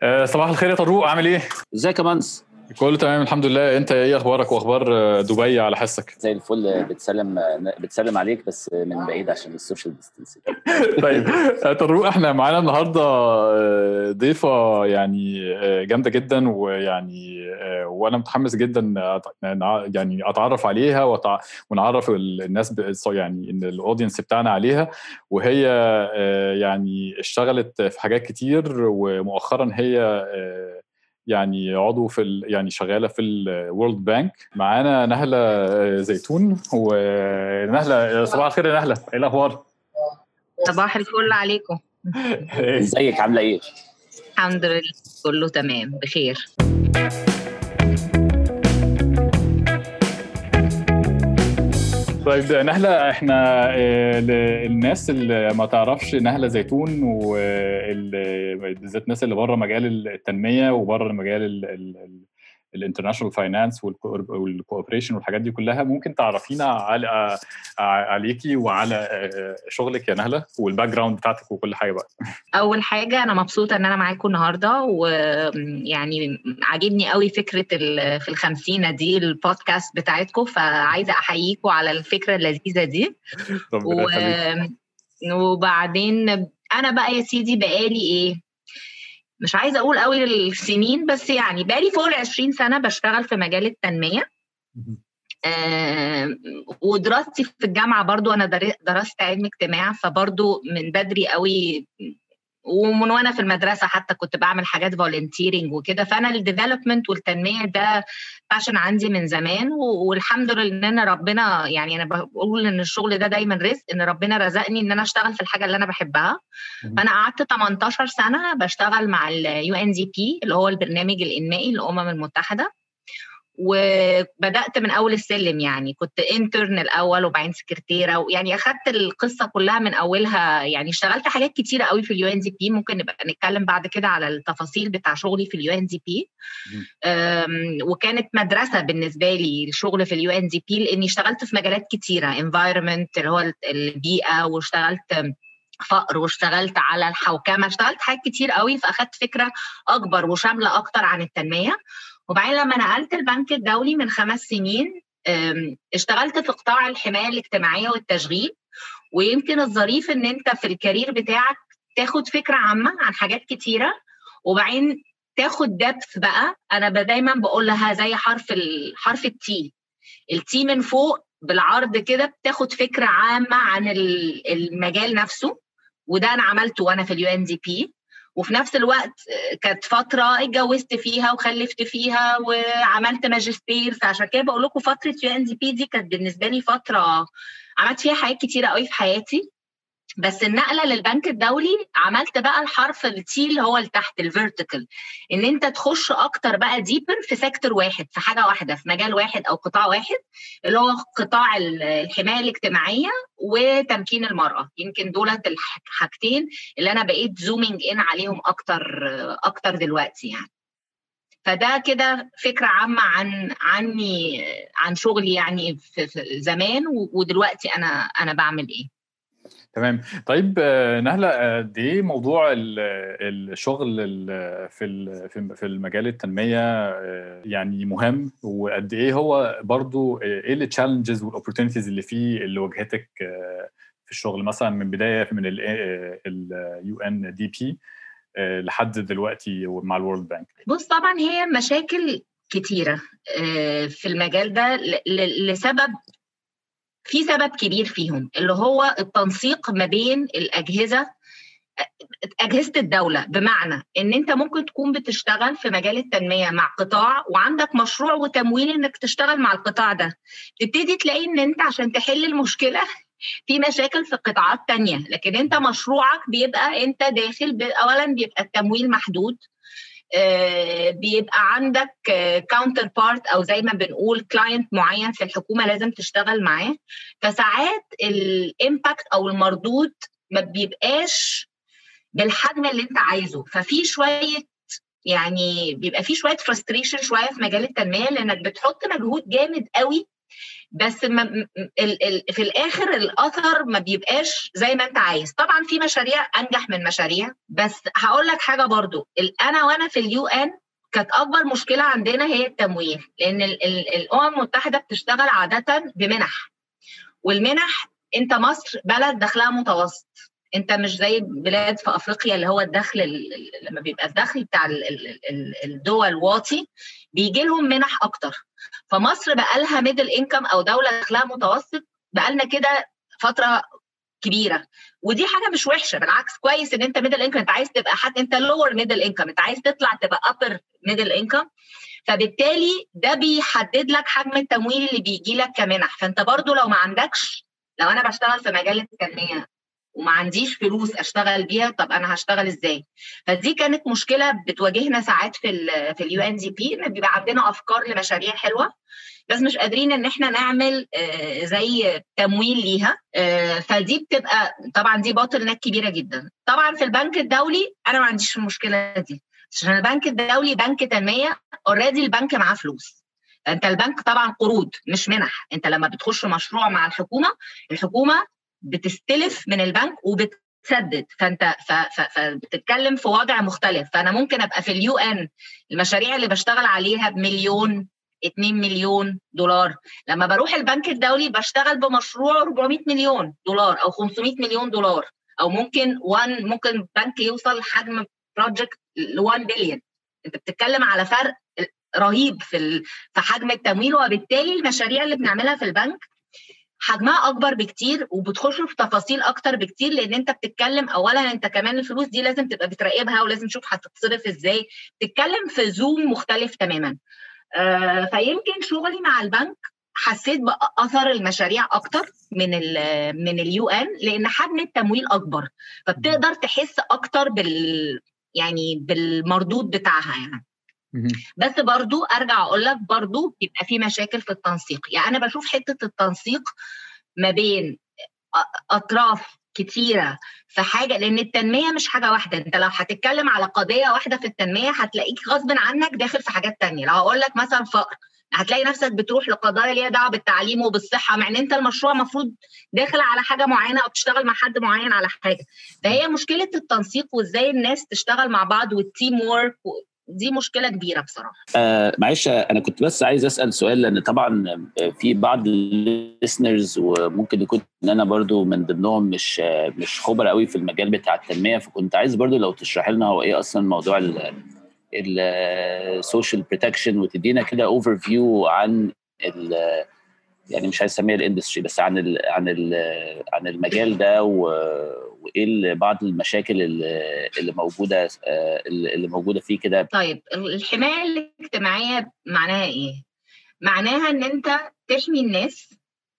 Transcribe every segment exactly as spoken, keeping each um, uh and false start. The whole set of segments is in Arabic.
آه، صباح الخير يا طروق، عامل ايه؟ ازيك يا منس؟ كله تمام الحمد لله. انت ايه اخبارك واخبار آه، دبي على حسك؟ زي الفل. بتسلم بتسلم عليك بس من بعيد عشان السوشيال ديستانس. طيب آه، طروق، احنا معانا النهارده آه، ضيفه يعني آه، جامده جدا، ويعني آه، وانا متحمس جدا أت- يعني اتعرف عليها وتع- ونعرف ال- الناس ب- يعني ان الاودينس بتاعنا عليها. وهي آه، يعني اشتغلت في حاجات كتير، ومؤخرا هي آه، يعني عضو في ال... يعني شغاله في الورلد بانك. معانا نهله آه، زيتون. ونهله، صباح الخير يا نهله، ايه الاخبار؟ صباح الفل عليكم. ازيك، عامله ايه؟ الحمد لله كله تمام بخير. طيب نهله، احنا آه، الناس اللي ما تعرفش نهله زيتون، وبالذات الناس اللي بره مجال التنميه وبره مجال الانترناشونال فاينانس والكوبريشن والحاجات دي كلها، ممكن تعرفينا على عليكي وعلى شغلك يا نهله والباك جراوند بتاعتك وكل حاجه بقى. اول حاجه انا مبسوطه ان انا معاكم النهارده، ويعني عاجبني قوي فكره في الخمسينه دي البودكاست بتاعتكم، فعايزه احييكم على الفكره اللذيذه دي. و... وبعدين انا بقى يا سيدي بقالي ايه، مش عايزه اقول قوي السنين، بس يعني بقالي فوق العشرين سنه بشتغل في مجال التنميه. آه ودراستي في الجامعه برضو انا درست علم اجتماع، فبرضو من بدري قوي ومن وانا في المدرسه حتى كنت بعمل حاجات فولنتيرنج وكده. فانا الديفلوبمنت والتنميه ده باشن عندي من زمان، والحمد لله ان ربنا، يعني انا بقول ان الشغل ده دايما رزق، ان ربنا رزقني ان انا اشتغل في الحاجه اللي انا بحبها. فانا قعدت تمنتاشر سنه بشتغل مع اليو ان دي بي اللي هو البرنامج الانمائي للامم المتحده، وبدأت من أول السلم. يعني كنت انترن الأول وبعدين سكرتيرة، ويعني أخدت القصة كلها من أولها. يعني اشتغلت حاجات كتيرة قوي في اليو ان دي بي، ممكن نبقى نتكلم بعد كده على التفاصيل بتاع شغلي في اليو ان دي بي. وكانت مدرسة بالنسبة لي الشغل في اليو ان دي بي، لأني اشتغلت في مجالات كتيرة، environment اللي هو البيئة، واشتغلت فقر، واشتغلت على الحوكمة، اشتغلت حاجات كتير قوي، فأخدت فكرة أكبر وشاملة أكتر عن التنمية. وبعدين لما نقلت البنك الدولي من خمس سنين اشتغلت في قطاع الحماية الاجتماعية والتشغيل. ويمكن الظريف ان انت في الكارير بتاعك تاخد فكرة عامة عن حاجات كتيرة، وبعدين تاخد دبث بقى. انا دايما بقول لها زي حرف الحرف التي التي من فوق بالعرض كده، بتاخد فكرة عامة عن المجال نفسه. وده انا عملته وانا في اليو ان دي بي. وفي نفس الوقت كانت فترة اتجوزت فيها وخلفت فيها وعملت ماجستير، فعشان كده بقول لكم فترة يو ان دي بي دي كانت بالنسبة لي فترة عملت فيها حاجات كتيرة قوي في حياتي. بس النقلة للبنك الدولي عملت بقى الحرف التي اللي هو التحت الفيرتيكال، ان انت تخش اكتر بقى ديبر في سيكتور واحد، في حاجة واحدة، في مجال واحد او قطاع واحد، اللي هو قطاع الحماية الاجتماعية وتمكين المرأة. يمكن دولت الحاجتين اللي انا بقيت زومينج ان عليهم اكتر اكتر دلوقتي يعني. فده كده فكرة عامة عن عني عن شغلي يعني في زمان ودلوقتي انا انا بعمل ايه. تمام. طيب نهله، دي موضوع الشغل في في المجال التنميه يعني مهم، وقد ايه هو برضو ايه التشالنجز والاوبورتونيتيز اللي فيه اللي واجهتك في الشغل، مثلا من بدايه من اليو ان دي بي لحد دلوقتي مع الورلد بانك؟ بص، طبعا هي مشاكل كتيره في المجال ده لسبب، في سبب كبير فيهم اللي هو التنسيق ما بين الأجهزة أجهزة الدولة. بمعنى إن أنت ممكن تكون بتشتغل في مجال التنمية مع قطاع وعندك مشروع وتمويل إنك تشتغل مع القطاع ده، تبتدي تلاقي إن أنت عشان تحل المشكلة في مشاكل في قطاعات تانية، لكن أنت مشروعك بيبقى أنت داخل، أولا بيبقى التمويل محدود، بيبقى عندك كاونتر بارت او زي ما بنقول كلاينت معين في الحكومه لازم تشتغل معاه. فساعات الامباكت او المردود ما بيبقاش بالحجم اللي انت عايزه، ففي شويه يعني بيبقى في شويه فرستريشن شويه في مجال التنميه، لانك بتحط مجهود جامد قوي بس ما ال ال في الاخر الاثر ما بيبقاش زي ما انت عايز. طبعا في مشاريع انجح من مشاريع، بس هقول لك حاجه برضو، انا وانا في اليو ان كانت اكبر مشكله عندنا هي التمويل، لان الامم المتحده بتشتغل عاده بمنح، والمنح انت مصر بلد دخلها متوسط، انت مش زي بلاد في افريقيا اللي هو الدخل لما بيبقى الدخل بتاع الدول واطي بيجي لهم منح اكتر. فمصر بقى لها ميدل انكم او دوله دخلها متوسط بقى لنا كده فتره كبيره، ودي حاجه مش وحشه، بالعكس كويس ان انت ميدل انكم، انت عايز تبقى حد انت لور ميدل انكم، انت عايز تطلع تبقى ابر ميدل انكم، فبالتالي ده بيحدد لك حجم التمويل اللي بيجي لك كمنح. فانت برضو لو ما عندكش، لو انا بشتغل في مجال التنميه وما عنديش فلوس اشتغل بيها، طب انا هشتغل ازاي؟ فدي كانت مشكله بتواجهنا ساعات في ال في اليو ان دي بي، ان بيبقى عندنا افكار لمشاريع حلوه بس مش قادرين ان احنا نعمل زي تمويل ليها، فدي بتبقى طبعا دي بوتل نك كبيره جدا. طبعا في البنك الدولي انا ما عنديش المشكله دي، عشان البنك الدولي بنك تنميه، اوريدي البنك معاه فلوس. انت البنك طبعا قروض مش منح، انت لما بتخش مشروع مع الحكومه، الحكومه بتستلف من البنك وبتسدد، فانت فبتتكلم في وضع مختلف. فانا ممكن ابقى في اليو ان المشاريع اللي بشتغل عليها بمليون اتنين مليون دولار، لما بروح البنك الدولي بشتغل بمشروع أربعمية مليون دولار او خمسمية مليون دولار، او ممكن وان ممكن بنك يوصل حجم بروجكت ل واحد بليون. انت بتتكلم على فرق رهيب في في حجم التمويل، وبالتالي المشاريع اللي بنعملها في البنك حجمها اكبر بكتير وبتخش في تفاصيل اكتر بكتير، لان انت بتتكلم اولا انت كمان الفلوس دي لازم تبقى بتراقبها ولازم تشوف هتتصرف ازاي، بتتكلم في زوم مختلف تماما. آه فيمكن شغلي مع البنك حسيت باثر المشاريع اكتر من ال من اليو ان، لان حجم التمويل اكبر، فبتقدر تحس اكتر بال يعني بالمردود بتاعها يعني. بس برضو ارجع اقول لك برضو بيبقى في مشاكل في التنسيق. يعني انا بشوف حته التنسيق ما بين اطراف كتيره في حاجه، لان التنميه مش حاجه واحده، انت لو هتتكلم على قضيه واحده في التنميه هتلاقيك غصب عنك داخل في حاجات تانية. لو هقول لك مثلا فقر، هتلاقي نفسك بتروح لقضايا ليها دعوه بالتعليم وبالصحه، مع ان انت المشروع المفروض داخل على حاجه معينه او بتشتغل مع حد معين على حاجه. فهي مشكله التنسيق وازاي الناس تشتغل مع بعض والتيم وورك، دي مشكله كبيره بصراحه. آه معلش انا كنت بس عايز اسال سؤال، لان طبعا في بعض الليسنرز وممكن يكون ان انا برضو من ضمنهم مش مش خبره قوي في المجال بتاع التنميه، فكنت عايز برضو لو تشرح لنا هو ايه اصلا موضوع السوشيال بروتكشن، وتدينا كده اوفر فيو عن يعني مش عايز اسميها الاندستري، بس عن ال عن ال عن المجال ده، وايه بعض المشاكل اللي, اللي موجوده اللي موجوده فيه كده. طيب الحمايه الاجتماعيه معناها ايه؟ معناها ان انت تحمي الناس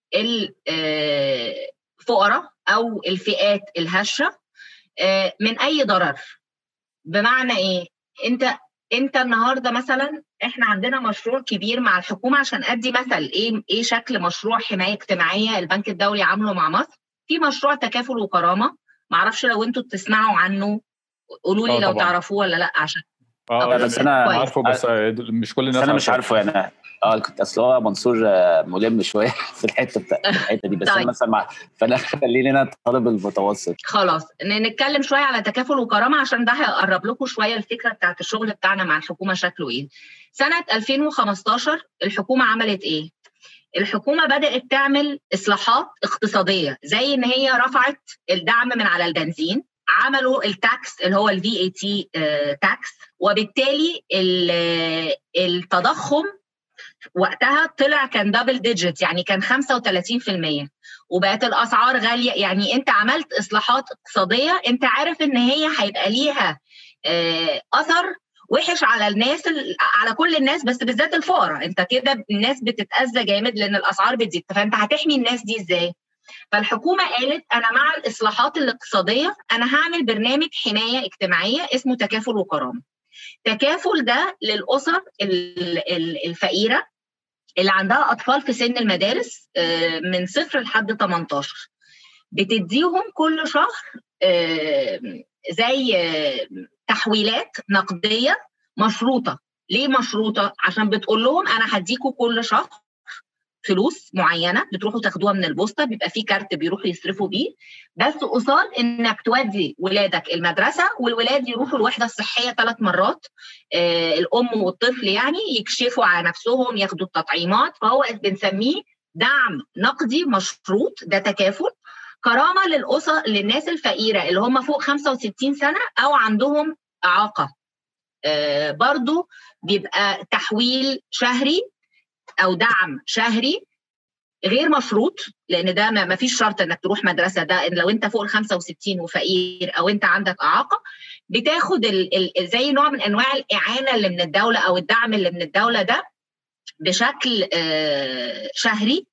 الفقراء او الفئات الهشه من اي ضرر. بمعنى ايه؟ انت انت النهارده مثلا احنا عندنا مشروع كبير مع الحكومه، عشان ادي مثل ايه ايه شكل مشروع حمايه اجتماعيه البنك الدولي عامله مع مصر. في مشروع تكافل وكرامه، معرفش لو انتوا بتسمعوا عنه قولوا لي لو طبعا. تعرفوه ولا لا. عشان اه بس انا عارفه، بس مش كل الناس انا مش عارفه يعني. اه كنت اصل هو منصور ملم شويه في الحته بتاع الحته دي، بس طيب. انا مثلا مع فانا خليني انا الطالب المتوسط. خلاص نتكلم شويه على تكافل وكرامه عشان ده هيقرب لكم شويه الفكره بتاعت الشغل بتاعنا مع الحكومه شكله ايه. سنه ألفين وخمستاشر الحكومه عملت ايه؟ الحكومه بدات تعمل اصلاحات اقتصاديه، زي ان هي رفعت الدعم من على البنزين، عملوا التاكس اللي هو الفي اي تي تاكس، وبالتالي التضخم وقتها طلع كان دبل ديجيت، يعني كان خمسة وثلاثين بالمية، وبقت الاسعار غاليه. يعني انت عملت اصلاحات اقتصاديه انت عارف ان هي هيبقى ليها اثر وحش على الناس، على كل الناس بس بالذات الفقراء. انت كده الناس بتتاذى جامد لان الاسعار بتزيد، فانت هتحمي الناس دي ازاي؟ فالحكومه قالت انا مع الاصلاحات الاقتصاديه، انا هعمل برنامج حمايه اجتماعيه اسمه تكافل وكرامه. تكافل ده للاسر الفقيره اللي عندها اطفال في سن المدارس من صفر لحد تمنتاشر، بتديهم كل شهر زي تحويلات نقديه مشروطه. ليه مشروطه؟ عشان بتقول لهم انا هديكوا كل شهر فلوس معينه بتروحوا تاخدوها من البوسطه، بيبقى في كارت بيروحوا يصرفوا بيه، بس قصاد انك تودي ولادك المدرسه والولاد يروحوا الوحده الصحيه ثلاث مرات، آه الام والطفل يعني يكشفوا على نفسهم، ياخدوا التطعيمات. فهو بنسميه دعم نقدي مشروط، ده تكافل كرامه للاسر للناس الفقيره اللي هم فوق خمسة وستين سنه او عندهم اعاقه. آه برضو بيبقى تحويل شهري او دعم شهري غير مشروط، لان ده ما فيش شرط انك تروح مدرسه، ده لو انت فوق ال خمسة وستين وفقير او انت عندك اعاقه بتاخد ال ال زي نوع من انواع الاعانه اللي من الدوله او الدعم اللي من الدوله ده بشكل آه شهري.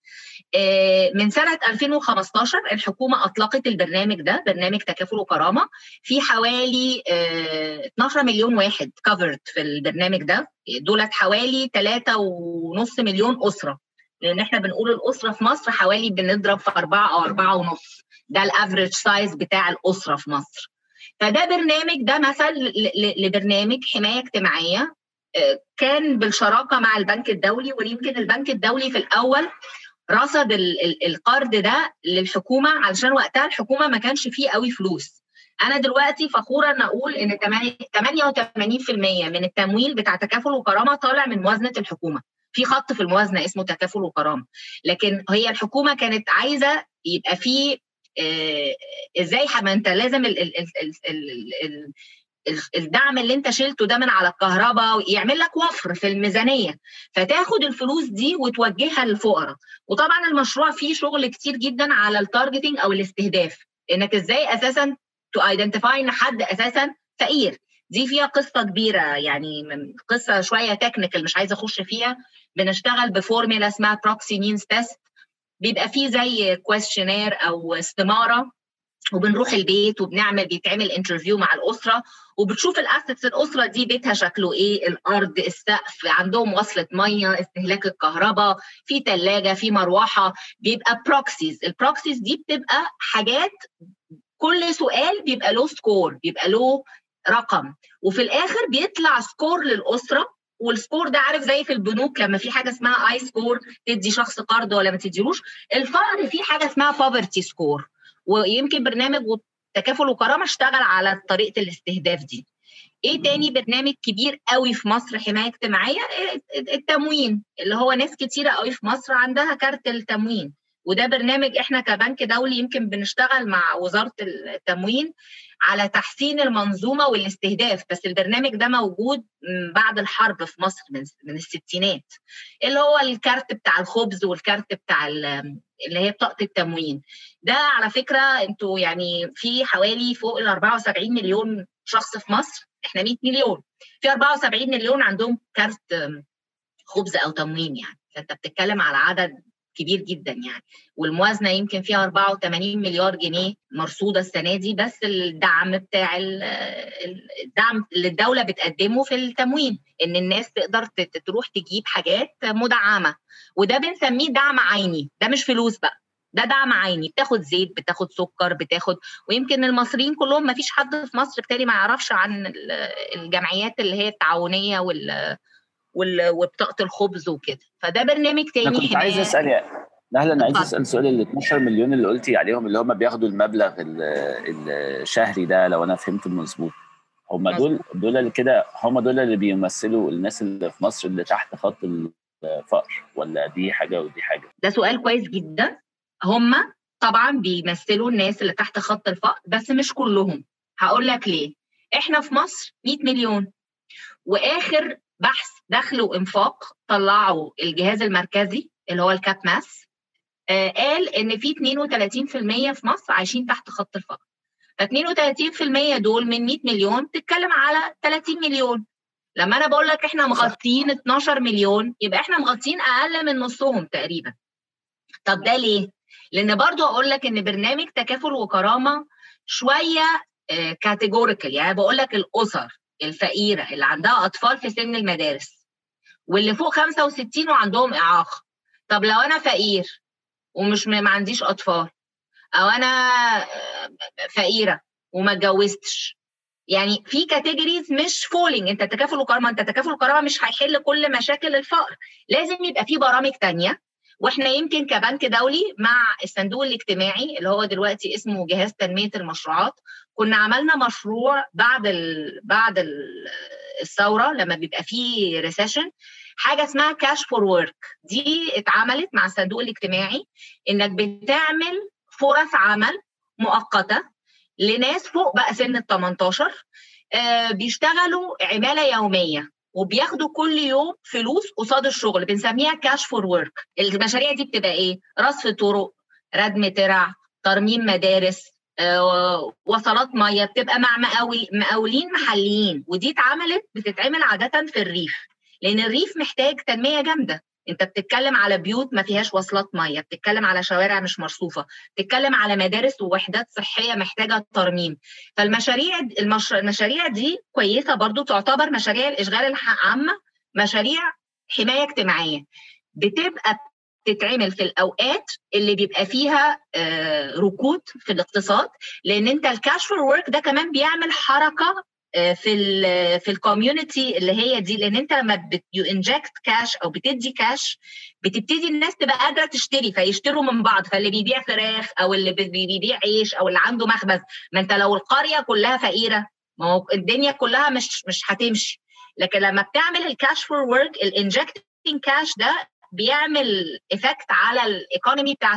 من سنة ألفين وخمستاشر الحكومة أطلقت البرنامج ده، برنامج تكافل وكرامة، في حوالي اتناشر مليون واحد covered في البرنامج ده، دولت حوالي ثلاثة ونص مليون أسرة، لأن احنا بنقول الأسرة في مصر حوالي بنضرب في أربعة أو أربعة ونص، ده الافريج سايز بتاع الأسرة في مصر. فده برنامج، ده مثل لبرنامج حماية اجتماعية كان بالشراكة مع البنك الدولي، ويمكن البنك الدولي في الأول رصد القرض ده للحكومه علشان وقتها الحكومه ما كانش فيه قوي فلوس. انا دلوقتي فخوره ان اقول ان ثمانية وثمانين بالمية من التمويل بتاع تكافل وكرامه طالع من موازنه الحكومه، في خط في الموازنه اسمه تكافل وكرامه، لكن هي الحكومه كانت عايزه يبقى فيه آه ازاي ما انت لازم ال ال ال ال ال الدعم اللي انت شلته ده من على الكهرباء يعمل لك وفر في الميزانيه، فتاخد الفلوس دي وتوجهها للفقراء. وطبعا المشروع فيه شغل كتير جدا على التارجتنج او الاستهداف، انك ازاي اساسا تو ايدنتيفاي ان حد اساسا فقير. دي فيها قصه كبيره، يعني قصه شويه تكنيكال مش عايزه اخش فيها. بنشتغل بفورميلا اسمها بروكسي مينز تيست، بيبقى فيه زي كويستشنير او استماره، وبنروح البيت وبنعمل بيتعمل انترفيو مع الاسره، وبتشوف الاسيتس الاسره دي بيتها شكله ايه، الارض، السقف، عندهم وصله ميه، استهلاك الكهرباء، في ثلاجه، في مروحه، بيبقى بروكسيز. البروكسيز دي بتبقى حاجات كل سؤال بيبقى له سكور، بيبقى له رقم، وفي الاخر بيطلع سكور للاسره. والسكور ده عارف زي في البنوك لما في حاجه اسمها اي سكور تدي شخص قرض ولا ما تديروش، الفقر في حاجه اسمها بوفرتي سكور، ويمكن برنامج تكافل وكرامه اشتغل على طريقه الاستهداف دي. ايه تاني برنامج كبير قوي في مصر حمايه اجتماعيه؟ التموين، اللي هو ناس كتيره قوي في مصر عندها كارت التموين، وده برنامج احنا كبنك دولي يمكن بنشتغل مع وزاره التموين على تحسين المنظومه والاستهداف. بس البرنامج ده موجود بعد الحرب في مصر من من الستينات، اللي هو الكارت بتاع الخبز والكارت بتاع اللي هي بطاقه التموين. ده على فكره انتوا يعني في حوالي فوق ال أربعة وسبعين مليون شخص في مصر، احنا مية مليون، في أربعة وسبعين مليون عندهم كارت خبز او تموين، يعني فانت بتتكلم على عدد كبير جدا يعني. والموازنه يمكن فيها أربعة وثمانين مليار جنيه مرصوده السنه دي، بس الدعم بتاع الدعم اللي الدوله بتقدمه في التموين ان الناس تقدر تروح تجيب حاجات مدعمه، وده بنسميه دعم عيني، ده مش فلوس بقى، ده دعم عيني، بتاخد زيت، بتاخد سكر، بتاخد. ويمكن المصريين كلهم ما فيش حد في مصر بالتالي ما يعرفش عن الجمعيات اللي هي التعاونيه وال وبطاقه الخبز وكده. فده برنامج تاني. انا كنت عايز اسال يعني نهلا، انا عايز اسال سؤال. ال اتناشر مليون اللي قلتي عليهم اللي هم بياخدوا المبلغ الشهري ده، لو انا فهمت مظبوط، هم دول دول اللي كده هم دول اللي بيمثلوا الناس اللي في مصر اللي تحت خط الفقر، ولا دي حاجه ودي حاجه؟ ده سؤال كويس جدا. هم طبعا بيمثلوا الناس اللي تحت خط الفقر، بس مش كلهم. هقول لك ليه. احنا في مصر مية مليون، واخر بحث دخل وانفاق طلعوا الجهاز المركزي اللي هو الكاب ماس، آه قال ان في اتنين وتلاتين بالمية في مصر عايشين تحت خط الفقر. ف اتنين وتلاتين بالمية دول من مية مليون تتكلم على تلاتين مليون. لما انا بقول لك احنا مغطيين اتناشر مليون، يبقى احنا مغطيين اقل من نصهم تقريبا. طب ده ليه؟ لان برضو اقول لك ان برنامج تكافل وكرامه شويه آه كاتيجوريكال، يعني بقول لك الاسر الفقيره اللي عندها اطفال في سن المدارس واللي فوق خمسة وستين وعندهم اعاقه. طب لو انا فقير ومش ما عنديش اطفال، او انا فقيره وما اتجوزتش، يعني في كاتيجوريز مش فولينج. انت تكافل وكرامه، انت تكافل وكرامه مش هيحل كل مشاكل الفقر، لازم يبقى في برامج تانية. واحنا يمكن كبنك دولي مع الصندوق الاجتماعي اللي هو دلوقتي اسمه جهاز تنمية المشروعات، كنا عملنا مشروع بعد ال بعد ال الثورة لما بيبقى فيه ريسيشن، حاجة اسمها كاش فور ورك. دي اتعملت مع الصندوق الاجتماعي، انك بتعمل فرص عمل مؤقتة لناس فوق بقى سن ال تمنتاشر، آه بيشتغلوا عمالة يومية وبياخدوا كل يوم فلوس قصاد الشغل، بنسميها كاش فور ورك. المشاريع دي بتبقى ايه؟ رصف طرق، ردم ترع، ترميم مدارس، آه، وصلات ميه، بتبقى مع مقاول مقاولين محليين. ودي اتعملت بتتعمل عاده في الريف، لان الريف محتاج تنميه جامده. انت بتتكلم على بيوت ما فيهاش وصلات ميه، بتتكلم على شوارع مش مرصوفه، بتتكلم على مدارس ووحدات صحيه محتاجه ترميم. فالمشاريع المش... المشاريع دي كويسه برضو، تعتبر مشاريع الاشغال العامه مشاريع حمايه اجتماعيه، بتبقى تتعمل في الاوقات اللي بيبقى فيها آه ركود في الاقتصاد، لان انت الكاش فور ورك ده كمان بيعمل حركه في ال في الكوميونتي اللي هي دي، لان انت لما يو انجكت كاش او بتدي كاش بتبتدي الناس تبقى قادره تشتري، فيشتروا من بعض، فاللي بيبيع فراخ او اللي بيبيع عيش او اللي عنده مخبز. ما انت لو القريه كلها فقيره ما هو الدنيا كلها مش مش هتمشي. لكن لما بتعمل الكاش فور ورك، الانجكتنج كاش ده بيعمل افكت على الايكونومي بتاعت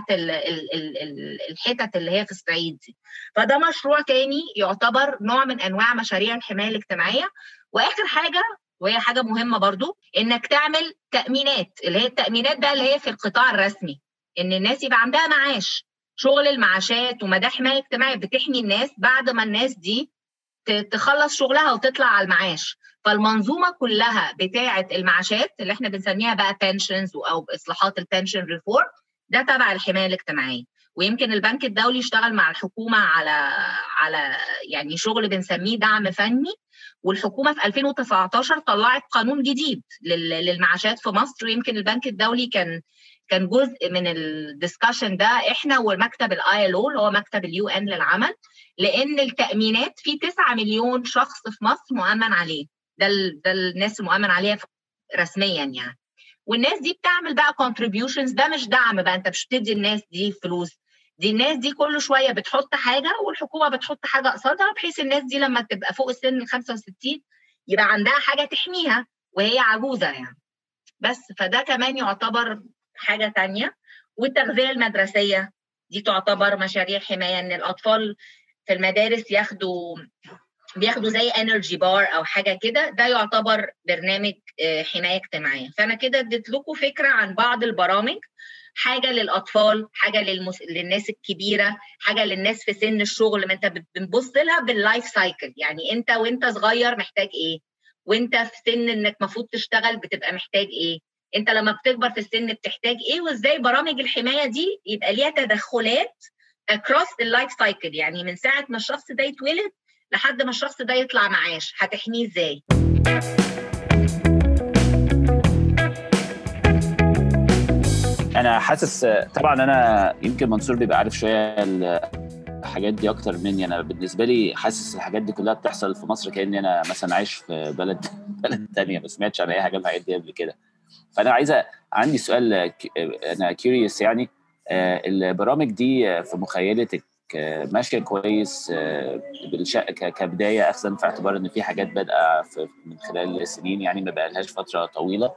الحتت اللي هي في الصعيد دي. فده مشروع تاني يعتبر نوع من انواع مشاريع الحمايه الاجتماعيه. واخر حاجه وهي حاجه مهمه برضو، انك تعمل تامينات، اللي هي التامينات ده اللي هي في القطاع الرسمي، ان الناس يبقى عندها معاش. شغل المعاشات ومدى حمايه اجتماعيه بتحمي الناس بعد ما الناس دي تخلص شغلها وتطلع على المعاش. فالمنظومه كلها بتاعه المعاشات اللي احنا بنسميها بقى بنشنز او اصلاحات البنشن ريفورم، ده تبع الحمايه الاجتماعيه. ويمكن البنك الدولي اشتغل مع الحكومه على على يعني شغل بنسميه دعم فني، والحكومه في ألفين وتسعتاشر طلعت قانون جديد للمعاشات في مصر. ويمكن البنك الدولي كان كان جزء من الدسكشن ده، احنا والمكتب الاي ال او اللي هو مكتب اليو ان للعمل، لان التامينات في تسعة مليون شخص في مصر مؤمن عليه، ده ده الناس المؤمن عليها رسميا يعني. والناس دي بتعمل بقى contributions، ده مش دعم بقى، انت مش بتدي الناس دي فلوس، دي الناس دي كل شويه بتحط حاجه والحكومه بتحط حاجه قصادها، بحيث الناس دي لما تبقى فوق السن ال خمسة وستين يبقى عندها حاجه تحميها وهي عجوزه يعني. بس فده كمان يعتبر حاجه تانية. والتغذيه المدرسيه دي تعتبر مشاريع حمايه، ان الاطفال في المدارس ياخدوا بياخدوا زي انرجي بار او حاجه كده، ده يعتبر برنامج حمايه اجتماعيه. فانا كده اديت لكم فكره عن بعض البرامج، حاجه للاطفال، حاجه للمس... للناس الكبيره، حاجه للناس في سن الشغل. ما انت بنبص لها باللايف سايكل، يعني انت وانت صغير محتاج ايه، وانت في سن انك المفروض تشتغل بتبقى محتاج ايه، انت لما بتكبر في السن بتحتاج ايه، وازاي برامج الحمايه دي يبقى ليها تدخلات across اللايف سايكل، يعني من ساعه ما الشخص ده يتولد لحد ما الشخص ده يطلع معاش هتحميه ازاي. انا حاسس طبعا، انا يمكن منصور بيبقى عارف شويه الحاجات دي اكتر مني. انا بالنسبه لي حاسس الحاجات دي كلها بتحصل في مصر كاني انا مثلا عايش في بلد بلد ثانيه، ما سمعتش عن اي حاجه من الحاجات دي قبل كده. فانا عايزه عندي سؤال، انا كيوريوس يعني، البرامج دي في مخيلتك ماشيه كويس كبدايه، اخذا في اعتبار ان في حاجات بادئه من خلال السنين، يعني ما بقالهاش فتره طويله،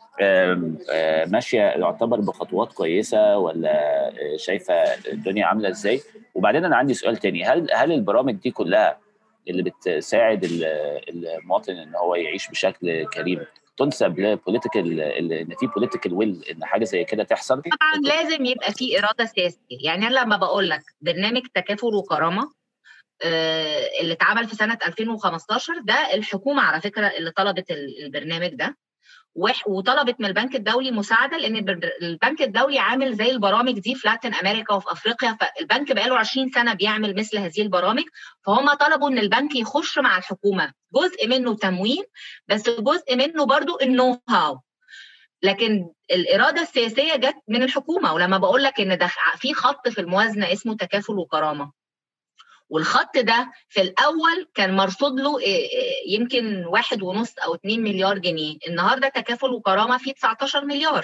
ماشيه يعتبر بخطوات كويسه، ولا شايفه الدنيا عامله ازاي؟ وبعدين انا عندي سؤال تاني، هل هل البرامج دي كلها اللي بتساعد المواطن ان هو يعيش بشكل كريم تنسب لبوليتيكال، ان في بوليتيكال ويل ان حاجه زي كده تحصل؟ طبعا لازم يبقى في اراده سياسيه. يعني انا لما بقول لك برنامج تكافل وكرامه اللي اتعمل في سنه ألفين وخمستاشر، ده الحكومه على فكره اللي طلبت البرنامج ده، وطلبت من البنك الدولي مساعده، لان البنك الدولي عامل زي البرامج دي في لاتين امريكا وفي افريقيا، فالبنك بقاله عشرين سنه بيعمل مثل هذه البرامج. فهم طلبوا ان البنك يخش مع الحكومه، جزء منه تموين بس جزء منه برضو النو هاو، لكن الاراده السياسيه جت من الحكومه. ولما بقول لك ان ده في خط في الموازنه اسمه تكافل وكرامه، والخط ده في الأول كان مرصود له يمكن واحد ونص أو اتنين مليار جنيه، النهاردة تكافل وكرامة فيه تسعتاشر مليار.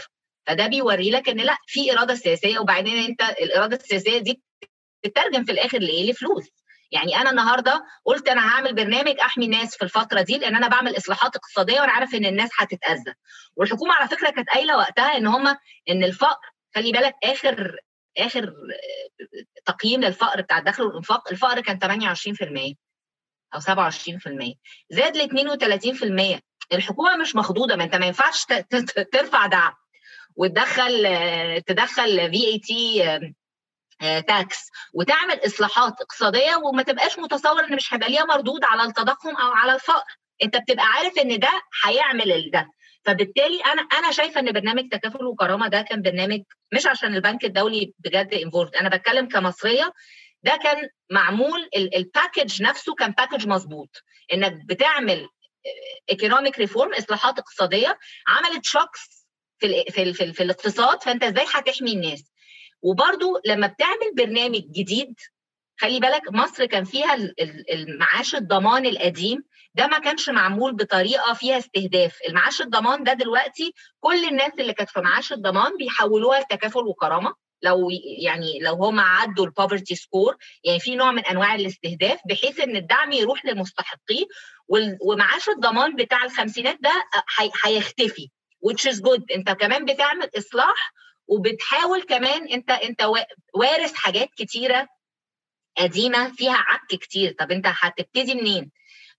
فده بيوري لك ان لا، في اراده سياسيه، وبعدين انت الاراده السياسيه دي بتترجم في الاخر لايه؟ لفلوس. يعني انا النهارده قلت انا هعمل برنامج احمي الناس في الفتره دي، لان انا بعمل اصلاحات اقتصاديه وانا عارف ان الناس هتتاذى. والحكومه على فكره كانت قايله وقتها ان هم ان الفقر، خلي بالك اخر اخر تقييم للفقر بتاع الدخل والانفاق، الفقر كان ثمانية وعشرين بالمية او سبعة وعشرين بالمية، زاد ل اثنين وثلاثين بالمية. الحكومه مش مخضوضه، ما انت ما ينفعش ترفع دعم وتدخل تدخل في اي تي تاكس وتعمل اصلاحات اقتصاديه وما تبقاش متصور ان مش هيبقى ليها مردود على التضخم او على الفقر. انت بتبقى عارف ان ده هيعمل ده. فبالتالي انا انا شايفه ان برنامج تكافل وكرامه ده كان برنامج مش عشان البنك الدولي بجد انفولد، انا بتكلم كمصريه، ده كان معمول الباكج نفسه كان باكج مظبوط، انك بتعمل ايكونوميك ريفورم، اصلاحات اقتصاديه عملت شوكس في ال في ال في, ال في الاقتصاد، فانت ازاي هتحمي الناس. وبرضو لما بتعمل برنامج جديد، خلي بالك مصر كان فيها المعاش الضمان القديم ده ما كانش معمول بطريقه فيها استهداف. المعاش الضمان ده دلوقتي كل الناس اللي كانت في معاش الضمان بيحولوها لتكافل وكرامه، لو يعني لو هم عدوا البوفرتي سكور، يعني في نوع من انواع الاستهداف بحيث ان الدعم يروح لمستحقيه، ومعاش الضمان بتاع الخمسينات ده هيختفي which is good. انت كمان بتعمل اصلاح وبتحاول كمان، انت انت وارث حاجات كتيره قديمه فيها عك كتير، طب انت هتبتدي منين؟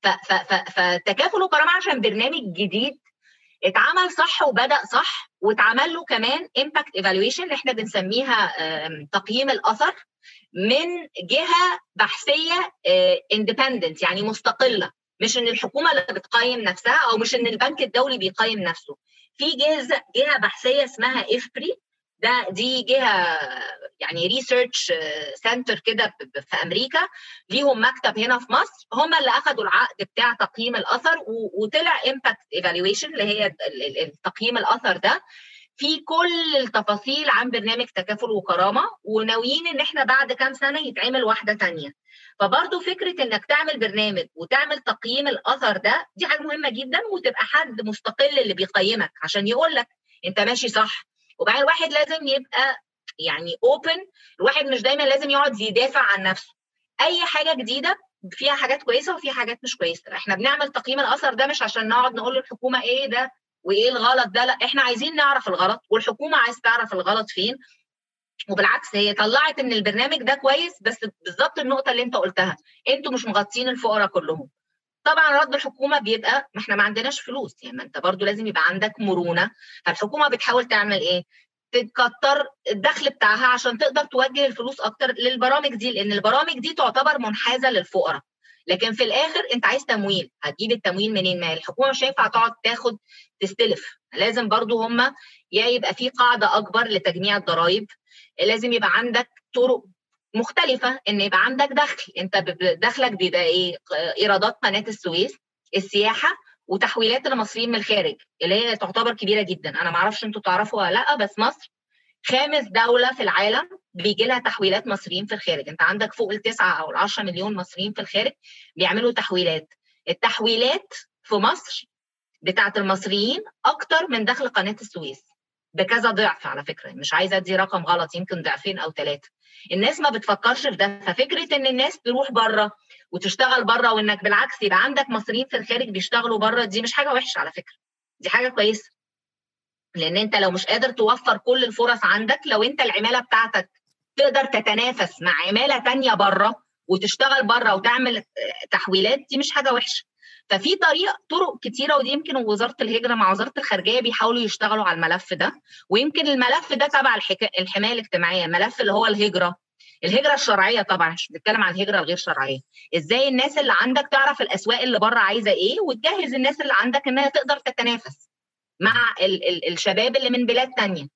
فتكافل وكرامه عشان برنامج جديد اتعمل صح وبدأ صح، واتعمل له كمان امباكت ايفالويشن اللي احنا بنسميها تقييم الاثر من جهه بحثيه اندبندنت، يعني مستقله، مش ان الحكومه اللي بتقيم نفسها او مش ان البنك الدولي بيقيم نفسه. في جهه جهه بحثيه اسمها إفبري، ده دي جهه يعني ريسيرش سنتر كده في امريكا، ليهم مكتب هنا في مصر، هم اللي اخذوا العقد بتاع تقييم الاثر، وطلع امباكت ايفالويشن اللي هي التقييم الاثر ده في كل التفاصيل عن برنامج تكافل وكرامه، وناويين ان احنا بعد كام سنه يتعمل واحده ثانيه. فبرضه فكره انك تعمل برنامج وتعمل تقييم الاثر ده دي حاجه مهمه جدا، وتبقى حد مستقل اللي بيقيمك عشان يقول لك انت ماشي صح. وبعدين الواحد لازم يبقى يعني اوبن، الواحد مش دايما لازم يقعد يدافع عن نفسه. اي حاجه جديده فيها حاجات كويسه وفيها حاجات مش كويسه. احنا بنعمل تقييم الاثر ده مش عشان نقعد نقول للحكومه ايه ده وايه الغلط ده، لا، احنا عايزين نعرف الغلط والحكومه عايز تعرف الغلط فين. وبالعكس هي طلعت ان البرنامج ده كويس، بس بالظبط النقطه اللي انت قلتها، انتوا مش مغطين الفقراء كلهم. طبعا رد الحكومه بيبقى ما احنا ما عندناش فلوس، يعني انت برضو لازم يبقى عندك مرونه. فالحكومه بتحاول تعمل ايه؟ تكتر الدخل بتاعها عشان تقدر توجه الفلوس اكتر للبرامج دي، لان البرامج دي تعتبر منحازه للفقراء. لكن في الاخر انت عايز تمويل، هتجيب التمويل منين؟ ما الحكومه مش هينفع تقعد تاخد تستلف، لازم برضو هم يا يبقى في قاعده اكبر لتجميع الضرائب، لازم يبقى عندك طرق مختلفه ان يبقى عندك دخل. انت دخلك بيبقى ايه؟ ايرادات قناه السويس، السياحه، وتحويلات المصريين من الخارج اللي هي تعتبر كبيره جدا. انا ما اعرفش انتوا تعرفوا ولا لا، بس مصر خامس دوله في العالم بيجي لها تحويلات مصريين في الخارج. انت عندك فوق التسعة او العشرة مليون مصريين في الخارج بيعملوا تحويلات. التحويلات في مصر بتاعت المصريين اكتر من دخل قناه السويس بكذا ضعف، على فكره مش عايزه ادي رقم غلط، يمكن ضعفين او ثلاثه. الناس ما بتفكرش في ده. ففكره ان الناس تروح بره وتشتغل بره، وانك بالعكس يبقى عندك مصريين في الخارج بيشتغلوا بره، دي مش حاجه وحشه على فكره، دي حاجه كويسه. لان انت لو مش قادر توفر كل الفرص عندك، لو انت العماله بتاعتك تقدر تتنافس مع عماله تانية بره وتشتغل بره وتعمل تحويلات، دي مش حاجه وحشه. ففي طريقه طرق كتيره، ودي يمكن وزاره الهجره مع وزاره الخارجيه بيحاولوا يشتغلوا على الملف ده. ويمكن الملف ده تبع الحمايه الاجتماعيه، الملف اللي هو الهجره الهجره الشرعيه، طبعا مش بنتكلم عن الهجره الغير شرعيه. ازاي الناس اللي عندك تعرف الاسواق اللي بره عايزه ايه، وتجهز الناس اللي عندك انها تقدر تتنافس مع ال ال الشباب اللي من بلاد تانية.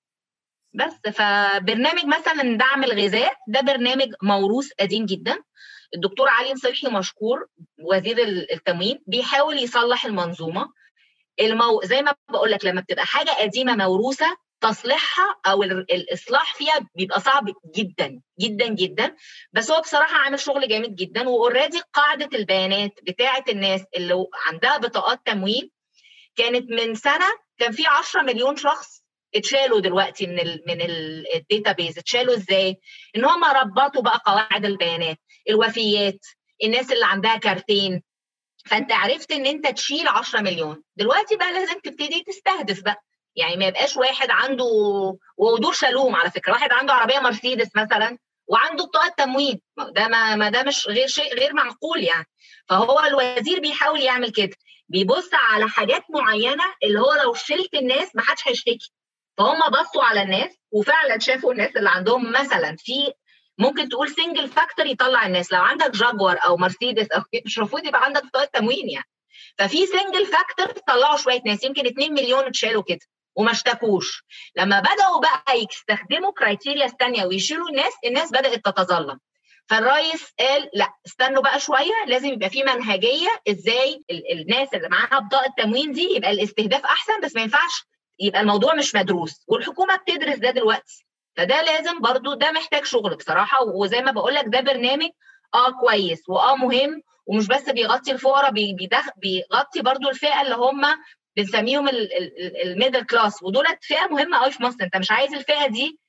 بس فبرنامج مثلا دعم الغذاء ده برنامج موروث قديم جدا. الدكتور علي نصيحي مشكور وزير التموين بيحاول يصلح المنظومه. المو... زي ما بقول لك، لما بتبقى حاجه قديمه موروثه تصليحها او الاصلاح فيها بيبقى صعب جدا جدا جدا. بس هو بصراحه عامل شغل جامد جدا، واوريدي قاعده البيانات بتاعه الناس اللي عندها بطاقات تموين كانت من سنه كان في عشرة مليون شخص اتشالوا دلوقتي من ال من الداتابيز. اتشالوا ازاي؟ ان هم ربطوا بقى قواعد البيانات، الوفيات، الناس اللي عندها كارتين. فانت عرفت ان انت تشيل عشرة مليون. دلوقتي بقى لازم تبتدي تستهدف بقى، يعني ما يبقاش واحد عنده، ودول شالوهم على فكره، واحد عنده عربيه مرسيدس مثلا وعنده بطاقه تموين، ده ما, ما ده مش غير شيء غير معقول يعني. فهو الوزير بيحاول يعمل كده، بيبص على حاجات معينه اللي هو لو شلت الناس ما حدش هيشتكي. فهم بصوا على الناس وفعلا شافوا الناس اللي عندهم مثلا في ممكن تقول سنجل فاكتور يطلع الناس. لو عندك جاكوار او مرسيدس او مش المفروض يبقى عندك بطاقه تموين يعني. ففي سنجل فاكتور طلعوا شويه ناس، يمكن اتنين مليون اتشالوا كده وما اشتكوش. لما بداوا بقى يستخدموا كرايتيريا ثانيه ويشيلوا الناس، الناس بدات تتظلم. فالرئيس قال لا استنوا بقى شويه، لازم يبقى في منهجيه ازاي الناس اللي معاها بطاقه تموين دي يبقى الاستهداف احسن، بس ما ينفعش يبقى الموضوع مش مدروس، والحكومه بتدرس ده دلوقتي. فده لازم برضو، ده محتاج شغل بصراحه. وزي ما بقول لك ده برنامج اه كويس واه مهم، ومش بس بيغطي الفقراء، بيغطي برضو الفئه اللي هم بنسميهم الميدل كلاس، ودولت فئه مهمه قوي في مصر. انت مش عايز الفئه دي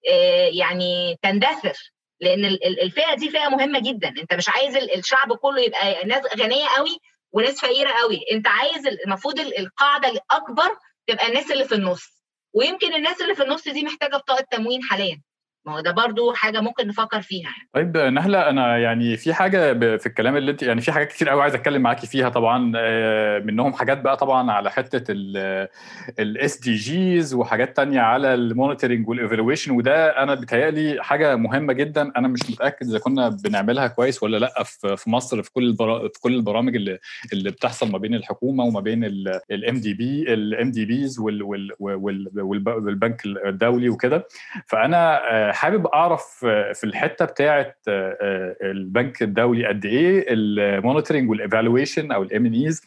يعني تندثر، لان الفئه دي فئه مهمه جدا. انت مش عايز الشعب كله يبقى ناس غنيه قوي وناس فقيره قوي، انت عايز المفروض القاعده الاكبر تبقى الناس اللي في النص. ويمكن الناس اللي في النص دي محتاجه بطاقه تموين حاليا، ما هو ده برضو حاجه ممكن نفكر فيها يعني. طيب نهله، انا يعني في حاجه في الكلام اللي انت يعني في حاجات كتير قوي عايز اتكلم معاكي فيها طبعا، منهم حاجات بقى طبعا على حته الاس دي جيز، وحاجات تانية على المونيتورنج والايفالويشن، وده انا بيتهيألي حاجه مهمه جدا. انا مش متاكد اذا كنا بنعملها كويس ولا لا في مصر، في كل البرا... في كل البرامج اللي اللي بتحصل ما بين الحكومه وما بين الام دي بي الام دي بيز والبنك الدولي وكده. فانا حابب اعرف في الحته بتاعه البنك الدولي قد ايه المونيتورنج والايفالويشن او الام ان ايز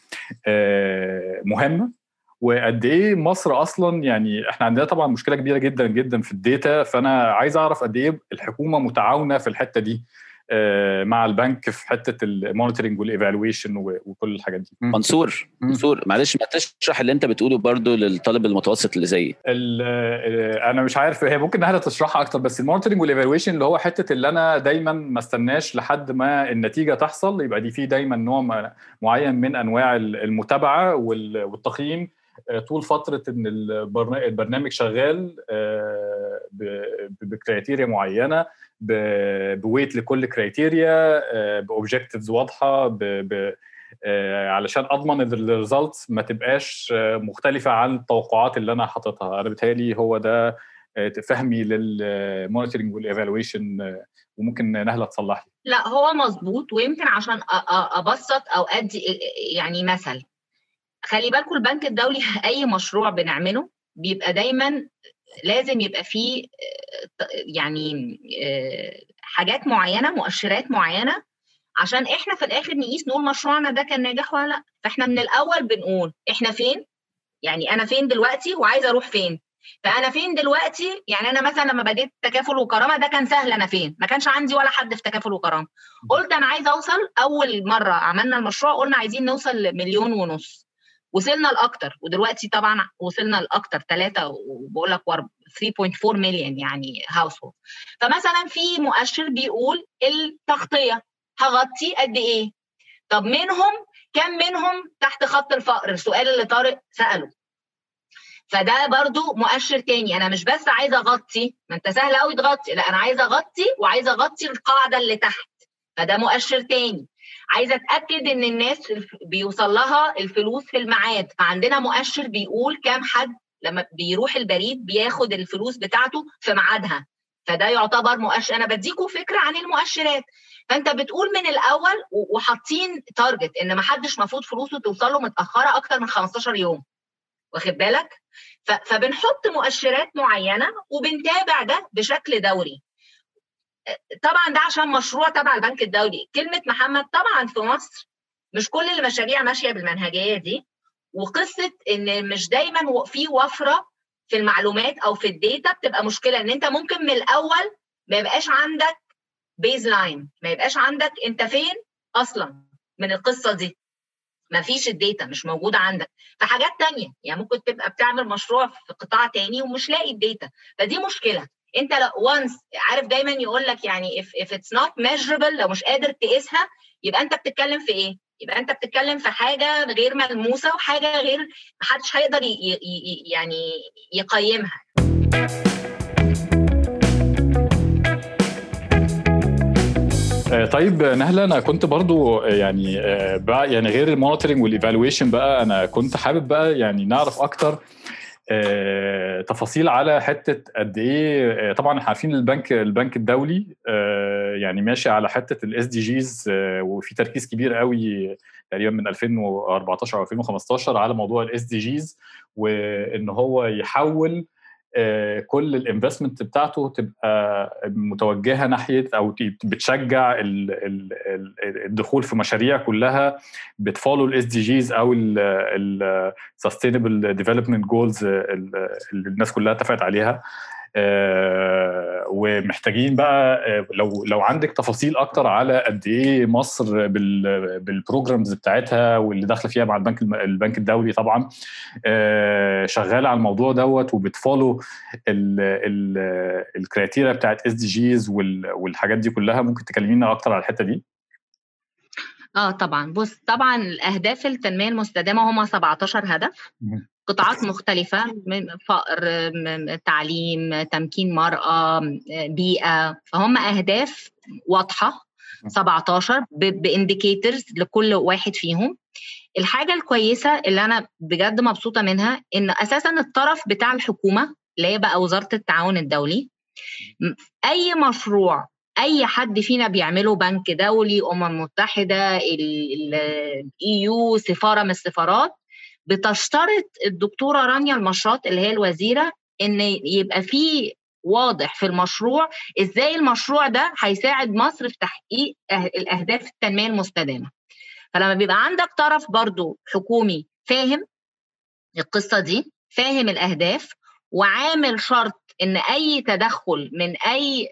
مهمه، وقد ايه مصر اصلا يعني احنا عندنا طبعا مشكله كبيره جدا جدا في الداتا. فانا عايز اعرف قد ايه الحكومه متعاونه في الحته دي مع البنك في حته المونيتورنج والايفالويشن وكل الحاجات دي. منصور منصور معلش ما تشرح اللي انت بتقوله برضو للطالب المتوسط اللي زيي. انا مش عارف، هي ممكن نهله تشرحها اكتر، بس المونيتورنج والايفالويشن اللي هو حته اللي انا دايما ما استناش لحد ما النتيجه تحصل، يبقى دي في دايما نوع معين من انواع المتابعه والتقييم طول فتره ان البرنامج شغال بكرايتيريا معينه، بويت لكل كرايتيريا، باوبجكتيفز واضحه، ب علشان اضمن ان الريزلتس ما تبقاش مختلفه عن التوقعات اللي انا حاططها. انا بتهيألي هو ده فهمي للمونيتورنج والايفالويشن، وممكن نهله تصلح لي. لا هو مظبوط، ويمكن عشان ابسط او ادي يعني مثل، خلي بالكم البنك الدولي اي مشروع بنعمله بيبقى دايما لازم يبقى فيه يعني حاجات معينه، مؤشرات معينه، عشان احنا في الاخر نقيس نقول مشروعنا ده كان ناجح ولا لا. فاحنا من الاول بنقول احنا فين، يعني انا فين دلوقتي وعايزه اروح فين. فانا فين دلوقتي، يعني انا مثلا لما بديت تكافل وكرامه ده كان سهل، انا فين، ما كانش عندي ولا حد في تكافل وكرامه. قلت انا عايزه اوصل، اول مره عملنا المشروع قلنا عايزين نوصل لمليون ونص، وصلنا لاكتر، ودلوقتي طبعا وصلنا لاكتر ثلاثة وبقول لك ثلاثة فاصلة أربعة مليون يعني هاوس هولد. فمثلا في مؤشر بيقول التغطيه هغطي قد ايه، طب منهم كم منهم تحت خط الفقر، السؤال اللي طارق سأله. فده برضو مؤشر تاني، انا مش بس عايزه اغطي، ما انت سهل قوي تغطي، لا انا عايزه اغطي وعايزه اغطي القاعده اللي تحت، فده مؤشر تاني. عايزه اتاكد ان الناس بيوصل لها الفلوس في الميعاد، فعندنا مؤشر بيقول كام حد لما بيروح البريد بياخد الفلوس بتاعته في ميعادها، فده يعتبر مؤشر. انا بديكم فكره عن المؤشرات. فانت بتقول من الاول وحاطين تارجت ان ما حدش مفروض فلوسه توصل له متاخره اكتر من خمستاشر يوم، واخد بالك؟ فبنحط مؤشرات معينه وبنتابع ده بشكل دوري. طبعا ده عشان مشروع تبع البنك الدولي. كلمه محمد طبعا في مصر مش كل المشاريع ماشيه بالمنهجيه دي، وقصه ان مش دايما في وفره في المعلومات او في الداتا بتبقى مشكله، ان انت ممكن من الاول ما يبقاش عندك بيز لاين، ما يبقاش عندك انت فين اصلا من القصه دي. مفيش الداتا، مش موجوده عندك. في حاجات تانية يعني ممكن تبقى بتعمل مشروع في قطاع تاني ومش لاقي الداتا، فدي مشكله. انت لو وانس عارف دايما يقول لك يعني if, if it's not measurable، لو مش قادر تقيسها يبقى انت بتتكلم في ايه؟ يبقى انت بتتكلم في حاجه غير ملموسه وحاجه غير محدش هيقدر ي, ي, يعني يقيمها. طيب نهلة، انا كنت برضو يعني بقى يعني غير المونيتورنج والايفالويشن بقى انا كنت حابب بقى يعني نعرف اكتر تفاصيل على حته قد ايه. طبعا احنا عارفين البنك البنك الدولي يعني ماشي على حته الاس دي جيز، وفي تركيز كبير قوي تقريبا من ألفين وأربعتاشر او ألفين وخمستاشر على موضوع الاس دي جيز، وان هو يحول كل الانفستمنت بتاعته تبقى متوجهه ناحيه او بتشجع الدخول في مشاريع كلها بتفولو الاس دي جيز او السستينبل ديفلوبمنت جولز اللي الناس كلها اتفقت عليها. ومحتاجين بقى لو لو عندك تفاصيل اكتر على قد ايه مصر بالبروجرامز بتاعتها واللي داخله فيها مع البنك البنك الدولي طبعا شغاله على الموضوع دوت وبتفولو الكريتيريا بتاعت اس دي جيز والحاجات دي كلها. ممكن تكلمينا اكتر على الحته دي؟ اه طبعا. بص، طبعا الاهداف التنميه المستدامه هم سبعتاشر هدف، قطاعات مختلفة من فقر، تعليم، تمكين مرأة، بيئة، فهم أهداف واضحة سبعتاشر بانديكيتورز لكل واحد فيهم. الحاجة الكويسة اللي أنا بجد مبسوطة منها إن أساساً الطرف بتاع الحكومة اللي هي بقى وزارة التعاون الدولي، أي مشروع أي حد فينا بيعمله، بنك دولي، أمم متحدة، الإيو، سفارة من السفارات، بتشترط الدكتورة رانيا المشاط اللي هي الوزيرة إن يبقى فيه واضح في المشروع إزاي المشروع ده هيساعد مصر في تحقيق الأهداف التنمية المستدامة. فلما بيبقى عندك طرف برضو حكومي فاهم القصة دي، فاهم الأهداف، وعامل شرط إن أي تدخل من أي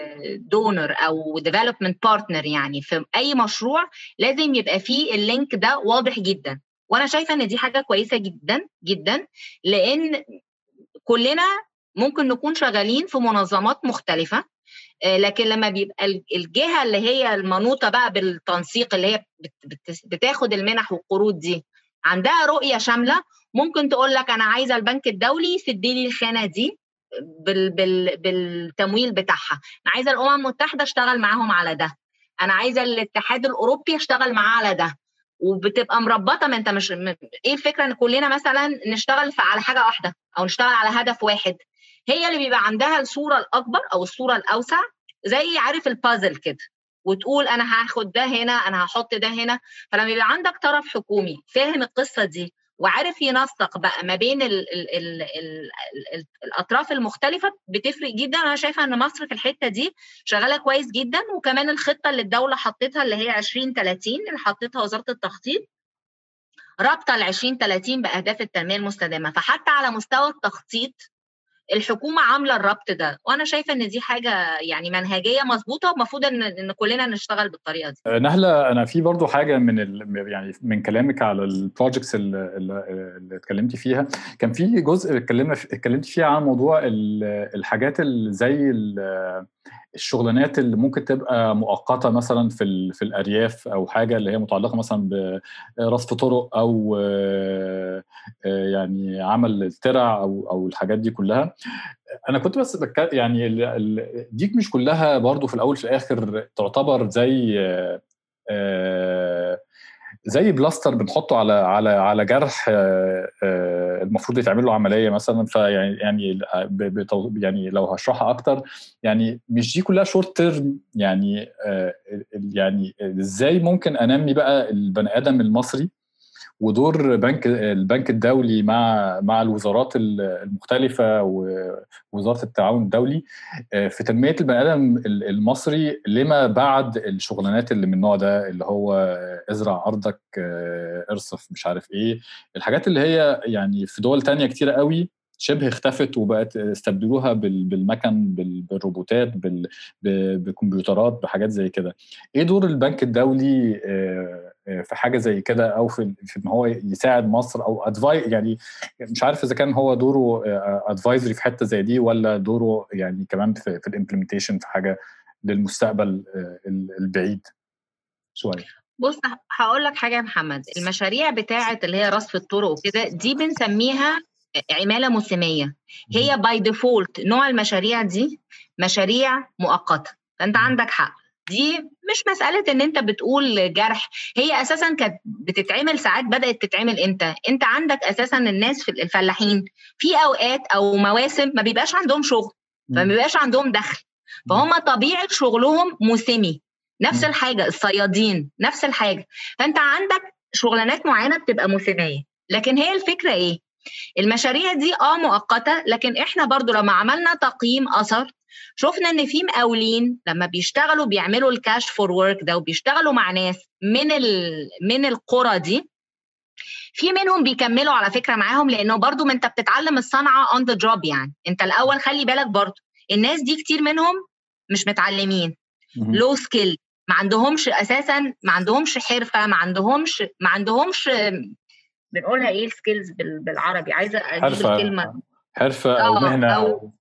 دونر أو ديفلوبمنت بارتنر يعني في أي مشروع لازم يبقى فيه اللينك ده واضح جدا. وانا شايفه ان دي حاجه كويسه جدا جدا، لان كلنا ممكن نكون شغالين في منظمات مختلفه، لكن لما بيبقى الجهه اللي هي المنوطه بقى بالتنسيق اللي هي بتاخد المنح والقروض دي عندها رؤيه شامله، ممكن تقول لك انا عايزه البنك الدولي يسد لي الخانه دي بال بال بالتمويل بتاعها، انا عايزه الامم المتحده اشتغل معاهم على ده، انا عايزه الاتحاد الاوروبي اشتغل معاه على ده، وبتبقى مربطه. ما انت مش م... ايه الفكره ان كلنا مثلا نشتغل على حاجه واحده او نشتغل على هدف واحد؟ هي اللي بيبقى عندها الصوره الاكبر او الصوره الاوسع، زي عارف البازل كده، وتقول انا هاخد ده هنا، انا هحط ده هنا. فلما يبقى عندك طرف حكومي فاهم القصه دي وعارف ينسق بقى ما بين ال ال ال ال ال الاطراف المختلفه، بتفرق جدا. انا شايفه ان مصر في الحته دي شغاله كويس جدا. وكمان الخطه اللي الدوله حطتها اللي هي عشرين ثلاثين اللي حطتها وزاره التخطيط، رابطه ال عشرين ثلاثين باهداف التنميه المستدامه، فحتى على مستوى التخطيط الحكومه عامله الربط ده. وانا شايفه ان دي حاجه يعني منهجيه مظبوطه، ومفروض ان ان كلنا نشتغل بالطريقه دي. نهله، انا في برضو حاجه من ال... يعني من كلامك على البروجكتس اللي, اللي اتكلمتي فيها، كان في جزء اتكلمنا اتكلمت فيه عن موضوع الحاجات اللي زي الشغلانات اللي ممكن تبقى مؤقته مثلا في ال... في الارياف، او حاجه اللي هي متعلقه مثلا برصف طرق او يعني عمل الترع او او الحاجات دي كلها. انا كنت بس بك... يعني دي مش كلها برضو في الاول في الاخر تعتبر زي زي بلاستر بنحطه على على على جرح المفروض يتعمل له عمليه مثلا. فيعني يعني يعني لو هشرحها اكتر، يعني مش دي كلها شورت تيرم، يعني يعني ازاي ممكن انمي بقى البني ادم المصري، ودور بنك البنك الدولي مع مع الوزارات المختلفه ووزاره التعاون الدولي في تنميه البني ادم المصري لما بعد الشغلانات اللي من النوع ده، اللي هو ازرع ارضك، ارصف مش عارف ايه، الحاجات اللي هي يعني في دول تانية كتير قوي شبه اختفت وبقت استبدلوها بالمكن، بالروبوتات، بالكمبيوترات، بحاجات زي كده. ايه دور البنك الدولي في حاجه زي كده، او في في ان هو يساعد مصر او ادفايس، يعني مش عارف اذا كان هو دوره ادفايزري في حته زي دي ولا دوره يعني كمان في, في الامبلمنتيشن في حاجه للمستقبل البعيد شويه؟ بص هقول لك حاجه يا محمد، المشاريع بتاعه اللي هي رصف الطرق وكده دي بنسميها عماله موسميه. هي باي ديفولت نوع المشاريع دي مشاريع مؤقته، فانت عندك حق. دي مش مساله ان انت بتقول جرح، هي اساسا كانت بتتعمل ساعات، بدات تتعمل امتى؟ انت عندك اساسا الناس في الفلاحين في اوقات او مواسم ما بيبقاش عندهم شغل، فما بيبقاش عندهم دخل، فهم طبيعه شغلهم موسمي. نفس الحاجه الصيادين، نفس الحاجه. فانت عندك شغلانات معينه بتبقى موسميه، لكن هي الفكره ايه؟ المشاريع دي اه مؤقته، لكن احنا برضو لما عملنا تقييم اثر شفنا ان في مقاولين لما بيشتغلوا بيعملوا الكاش فور ورك ده وبيشتغلوا مع ناس من ال... من القرى دي، في منهم بيكملوا على فكره معاهم، لانه برضو ما انت بتتعلم الصنعه on the job. يعني انت الاول خلي بالك برضو الناس دي كتير منهم مش متعلمين، لو سكيل، ما عندهمش اساسا، ما عندهمش حرفه، ما عندهمش ما عندهمش بنقولها ايه السكيلز بالعربي، عايزه اجيب الكلمه، حرفه او مهنه او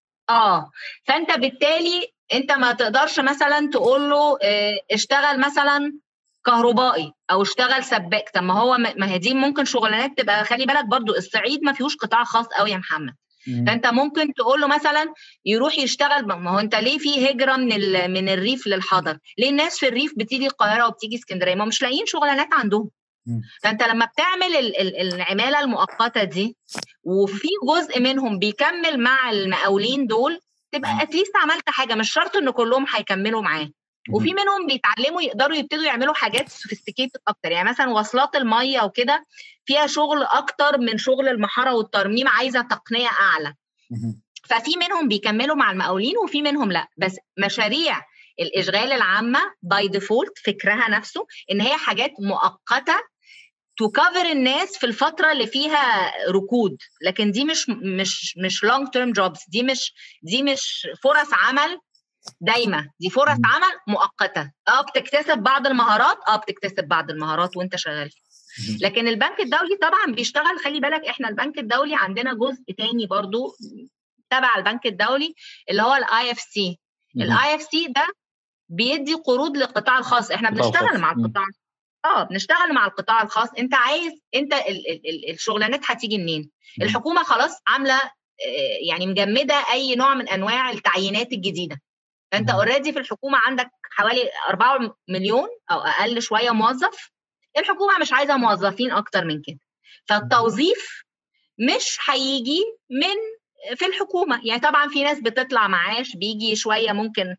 اه فانت بالتالي انت ما تقدرش مثلا تقول له اه اشتغل مثلا كهربائي او اشتغل سباك. طب ما هو ما هي دي ممكن شغلانات تبقى، خلي بالك برضو الصعيد ما فيهوش قطاع خاص قوي يا محمد. فانت ممكن تقول له مثلا يروح يشتغل، ما هو انت ليه في هجره من من الريف للحضر؟ ليه الناس في الريف بتيجي القاهره وبتيجي اسكندريه؟ ما مش لاقيين شغلانات عندهم. فانت لما بتعمل العماله المؤقته دي وفي جزء منهم بيكمل مع المقاولين دول، تبقى اتليست عملت حاجه. مش شرط ان كلهم هيكملوا معاه، وفي منهم بيتعلموا يقدروا يبتدوا يعملوا حاجات سوفيستيكيتد اكتر. يعني مثلا وصلات الميه وكده فيها شغل اكتر من شغل المحاره والترميم، عايزه تقنيه اعلى. ففي منهم بيكملوا مع المقاولين وفي منهم لا. بس مشاريع الاشغال العامه باي ديفولت فكرها نفسه ان هي حاجات مؤقته تكفر الناس في الفتره اللي فيها ركود، لكن دي مش مش مش لونج تيرم جوبز، دي مش دي مش فرص عمل دايما، دي فرص عمل مؤقته. اه بتكتسب بعض المهارات، اه بتكتسب بعض المهارات وانت شغال. لكن البنك الدولي طبعا بيشتغل، خلي بالك احنا البنك الدولي عندنا جزء تاني برضو تبع البنك الدولي اللي هو الاي اف سي. الاي اف سي ده بيدي قروض للقطاع الخاص. احنا بنشتغل مع القطاع اه بنشتغل مع القطاع الخاص. انت عايز انت ال ال الشغلانات هتيجي منين؟ الحكومه خلاص عامله يعني مجمده اي نوع من انواع التعيينات الجديده. فانت اوريدي في الحكومه عندك حوالي أربعة مليون او اقل شويه موظف. الحكومه مش عايزه موظفين اكتر من كده، فالتوظيف مش هيجي من في الحكومه. يعني طبعا في ناس بتطلع معاش بيجي شويه ممكن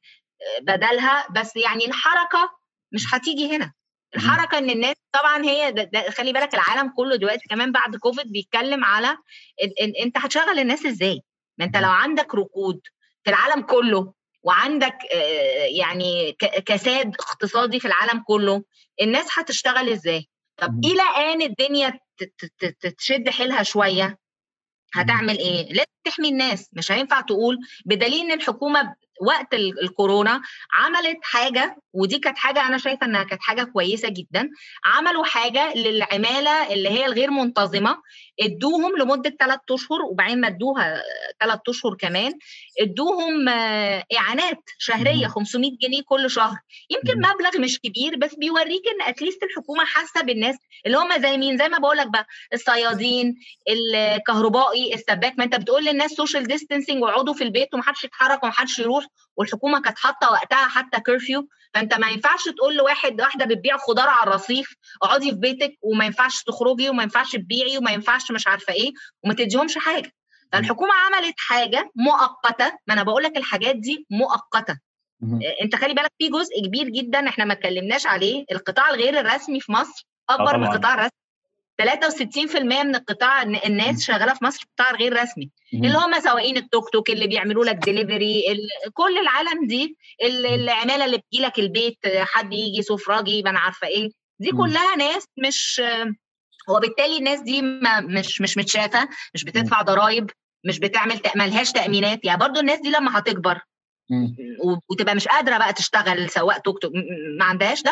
بدلها، بس يعني الحركه مش هتيجي هنا. الحركه ان الناس طبعا هي ده ده خلي بالك العالم كله دلوقتي كمان بعد كوفيد بيتكلم على إن إن انت هتشغل الناس ازاي. ما انت لو عندك ركود في العالم كله وعندك يعني كساد اقتصادي في العالم كله، الناس هتشتغل ازاي؟ طب الى ان الدنيا تشد حيلها شويه هتعمل ايه؟ لازم تحمي الناس. مش هينفع تقول، بدليل ان الحكومه وقت الكورونا عملت حاجه، ودي كانت حاجه انا شايفه انها كانت حاجه كويسه جدا. عملوا حاجه للعماله اللي هي الغير منتظمه، ادوهم لمده ثلاث اشهر، وبعدين مدوها ثلاث اشهر كمان، ادوهم اعانات شهريه خمسمية جنيه كل شهر. يمكن مبلغ مش كبير، بس بيوريك ان اتليست الحكومه حاسه بالناس اللي هم زي مين، زي ما بقول لك بقى الصيادين، الكهربائي، السباك. ما انت بتقول للناس سوشيال ديستانسينج وقعدوا في البيت ومحدش يتحرك ومحدش يروح، والحكومه كانت حاطه وقتها حتى كيرفيو. فانت ما ينفعش تقول لواحد واحده بتبيع خضار على الرصيف اقعدي في بيتك وما ينفعش تخرجي وما ينفعش تبيعي وما ينفعش مش عارفه ايه وما تديهمش حاجه. فالحكومه عملت حاجه مؤقته. ما انا بقول لك الحاجات دي مؤقته. انت خلي بالك في جزء كبير جدا احنا ما اتكلمناش عليه، القطاع الغير الرسمي في مصر اكبر من القطاع الرسمي. ثلاثة وستين بالمية من القطاع الناس شغاله في مصر قطاع غير رسمي، اللي هم سواقين التوك توك اللي بيعملوا لك ديليفري، كل العالم دي، العماله اللي بتجي لك البيت، حد يجي سفراجي ما انا عارفه ايه، دي كلها ناس مش، وبالتالي الناس دي ما مش مش متشافه، مش بتدفع ضرائب، مش بتعمل مالهاش تامينات. يعني برضو الناس دي لما هتكبر وتبقى مش قادره بقى تشتغل سواق توك توك، ما عندهاش دخل،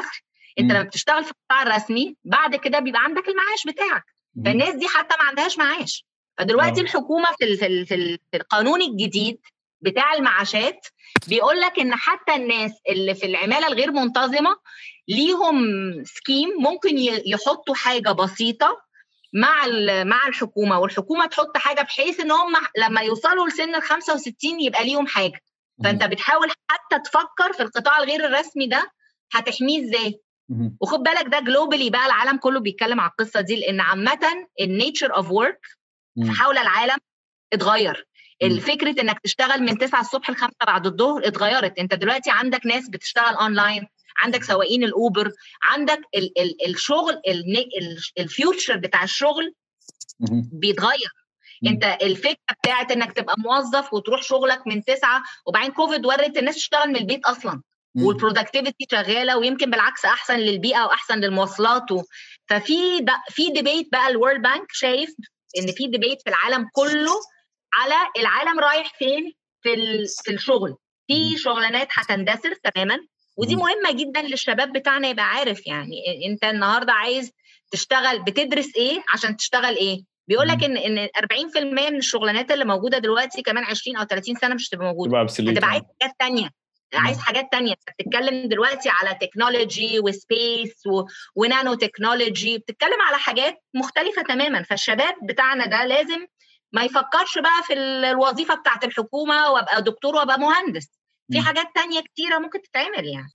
انت مم. لما بتشتغل في القطاع الرسمي بعد كده بيبقى عندك المعاش بتاعك، مم. فالناس دي حتى ما عندهاش معاش. فدلوقتي آه. الحكومه في ال- في ال- في ال- في القانون الجديد بتاع المعاشات بيقول لك ان حتى الناس اللي في العماله الغير منتظمه ليهم سكيم ممكن ي- يحطوا حاجه بسيطه مع ال- مع الحكومه، والحكومه تحط حاجه بحيث ان هم لما يوصلوا لسن ال خمسة وستين يبقى ليهم حاجه. فانت بتحاول حتى تفكر في القطاع الغير الرسمي ده هتحميه ازاي. مم. وخد بالك ده جلوبالي بقى، العالم كله بيتكلم على القصه دي، لان عامه النيتشر اوف ورك مم. حول العالم اتغير. مم. الفكره انك تشتغل من تسعة الصبح ل خمسة بعد الظهر اتغيرت. انت دلوقتي عندك ناس بتشتغل اونلاين، عندك سواقين الاوبر، عندك ال ال الشغل الفيوتشر بتاع الشغل مم. بيتغير. مم. انت الفكره بتاعت انك تبقى موظف وتروح شغلك من تسعة، وبعدين كوفيد ورت الناس تشتغل من البيت اصلا، مم. والبرودكتيفيتي شغاله، ويمكن بالعكس احسن للبيئه واحسن للمواصلات و... ففي د... في ديبيت بقى. الورلد بانك شايف ان في ديبيت في العالم كله على العالم رايح فين في ال... في الشغل. في شغلانات هتندثر تماما، ودي مم. مهمه جدا للشباب بتاعنا يبقى عارف. يعني انت النهارده عايز تشتغل، بتدرس ايه عشان تشتغل ايه؟ بيقول لك ان ان أربعين في المية من الشغلانات اللي موجوده دلوقتي كمان عشرين او ثلاثين سنه مش هتبقى موجوده، تبقى obsolete. هتبقى عايز آه. حاجات تانية. عايز حاجات تانية. بتتكلم دلوقتي على تكنولوجي وسبيس و... ونانو تكنولوجي، بتتكلم على حاجات مختلفة تماما. فالشباب بتاعنا ده لازم ما يفكرش بقى في الوظيفة بتاعت الحكومة وابقى دكتور وابقى مهندس. في مم. حاجات تانية كتيرة ممكن تتعمل يعني.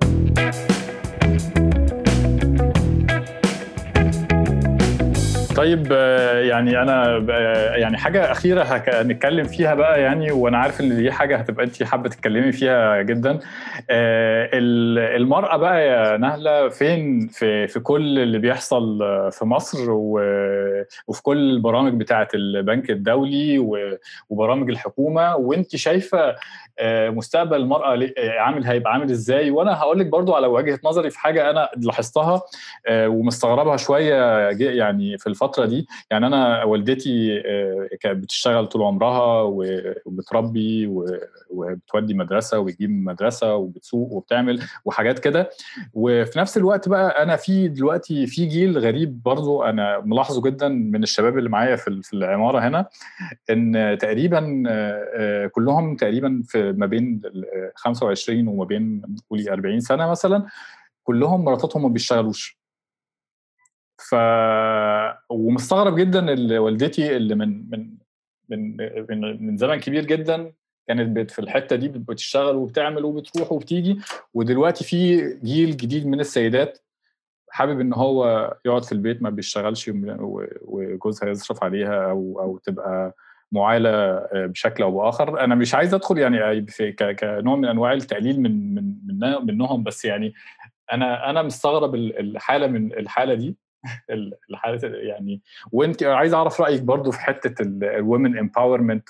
طيب آه، يعني انا آه، يعني حاجه اخيره هنتكلم فيها بقى يعني، وانا عارف ان دي حاجه هتبقى انت حابه تتكلمي فيها جدا. آه، المراه بقى يا نهله فين في في كل اللي بيحصل في مصر، وفي كل البرامج بتاعه البنك الدولي وبرامج الحكومه، وانت شايفه مستقبل المراه عامل هيبقى عامل ازاي؟ وانا هقول لك برضو على وجهه نظري في حاجه انا لاحظتها ومستغربها شويه يعني في الفتره دي. يعني انا والدتي كانت بتشتغل طول عمرها وبتربي وبتودي مدرسه وبتجيب مدرسه وبتسوق وبتعمل وحاجات كده. وفي نفس الوقت بقى انا في دلوقتي في جيل غريب برضو انا ملاحظه جدا من الشباب اللي معايا في في العماره هنا، ان تقريبا كلهم تقريبا في ما بين خمسة وعشرين وما بين قولي أربعين سنه مثلا، كلهم مراتاتهم ما بيشتغلوش. ف ومستغرب جدا اللي والدتي اللي من من من من, من زمن كبير جدا كانت في الحته دي بتشتغل وبتعمل وبتروح وبتيجي، ودلوقتي في جيل جديد من السيدات حابب ان هو يقعد في البيت ما بيشتغلش وجوزها يصرف عليها او او تبقى معالة بشكل او باخر. انا مش عايز ادخل يعني في كنوع من انواع التقليل من من منهم، بس يعني انا انا مستغرب الحاله من الحاله دي الحالة يعني. وانت عايز اعرف رايك برضو في حته الومن امباورمنت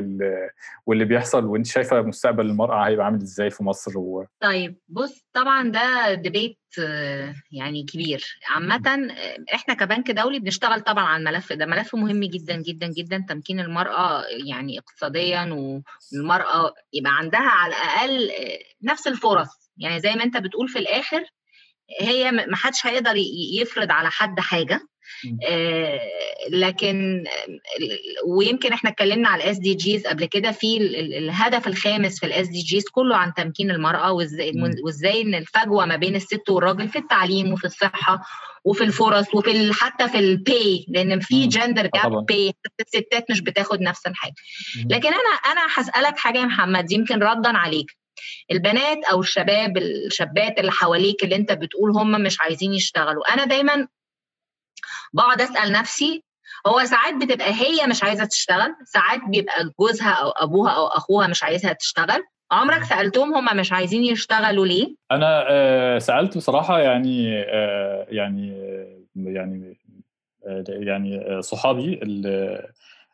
واللي بيحصل، وانت شايفه مستقبل المراه هيبقى عامل ازاي في مصر و... طيب بص، طبعا ده ديبيت يعني كبير. عامه احنا كبنك دولي بنشتغل طبعا على الملف ده، ملف مهم جدا جدا جدا، تمكين المراه يعني اقتصاديا، والمراه يبقى عندها على الاقل نفس الفرص. يعني زي ما انت بتقول في الاخر هي ما حدش هيقدر يفرض على حد حاجه. آه لكن ويمكن احنا اتكلمنا على الاس دي جيز قبل كده. في الهدف الخامس في الاس دي جيز كله عن تمكين المراه، وازاي وازاي ان الفجوه ما بين الست والراجل في التعليم وفي الصحه وفي الفرص وفي حتى في الباي، لان في جندر جاب باي، الستات مش بتاخد نفس الحاجه. لكن انا انا هسالك حاجه يا محمد يمكن ردا عليك. البنات او الشباب الشابات اللي حواليك اللي انت بتقول هم مش عايزين يشتغلوا، انا دايما بقعد اسال نفسي، هو ساعات بتبقى هي مش عايزه تشتغل، ساعات بيبقى جوزها او ابوها او اخوها مش عايزها تشتغل. عمرك سالتهم هم مش عايزين يشتغلوا ليه؟ انا آه سالت بصراحه يعني آه يعني آه يعني آه يعني صحابي اللي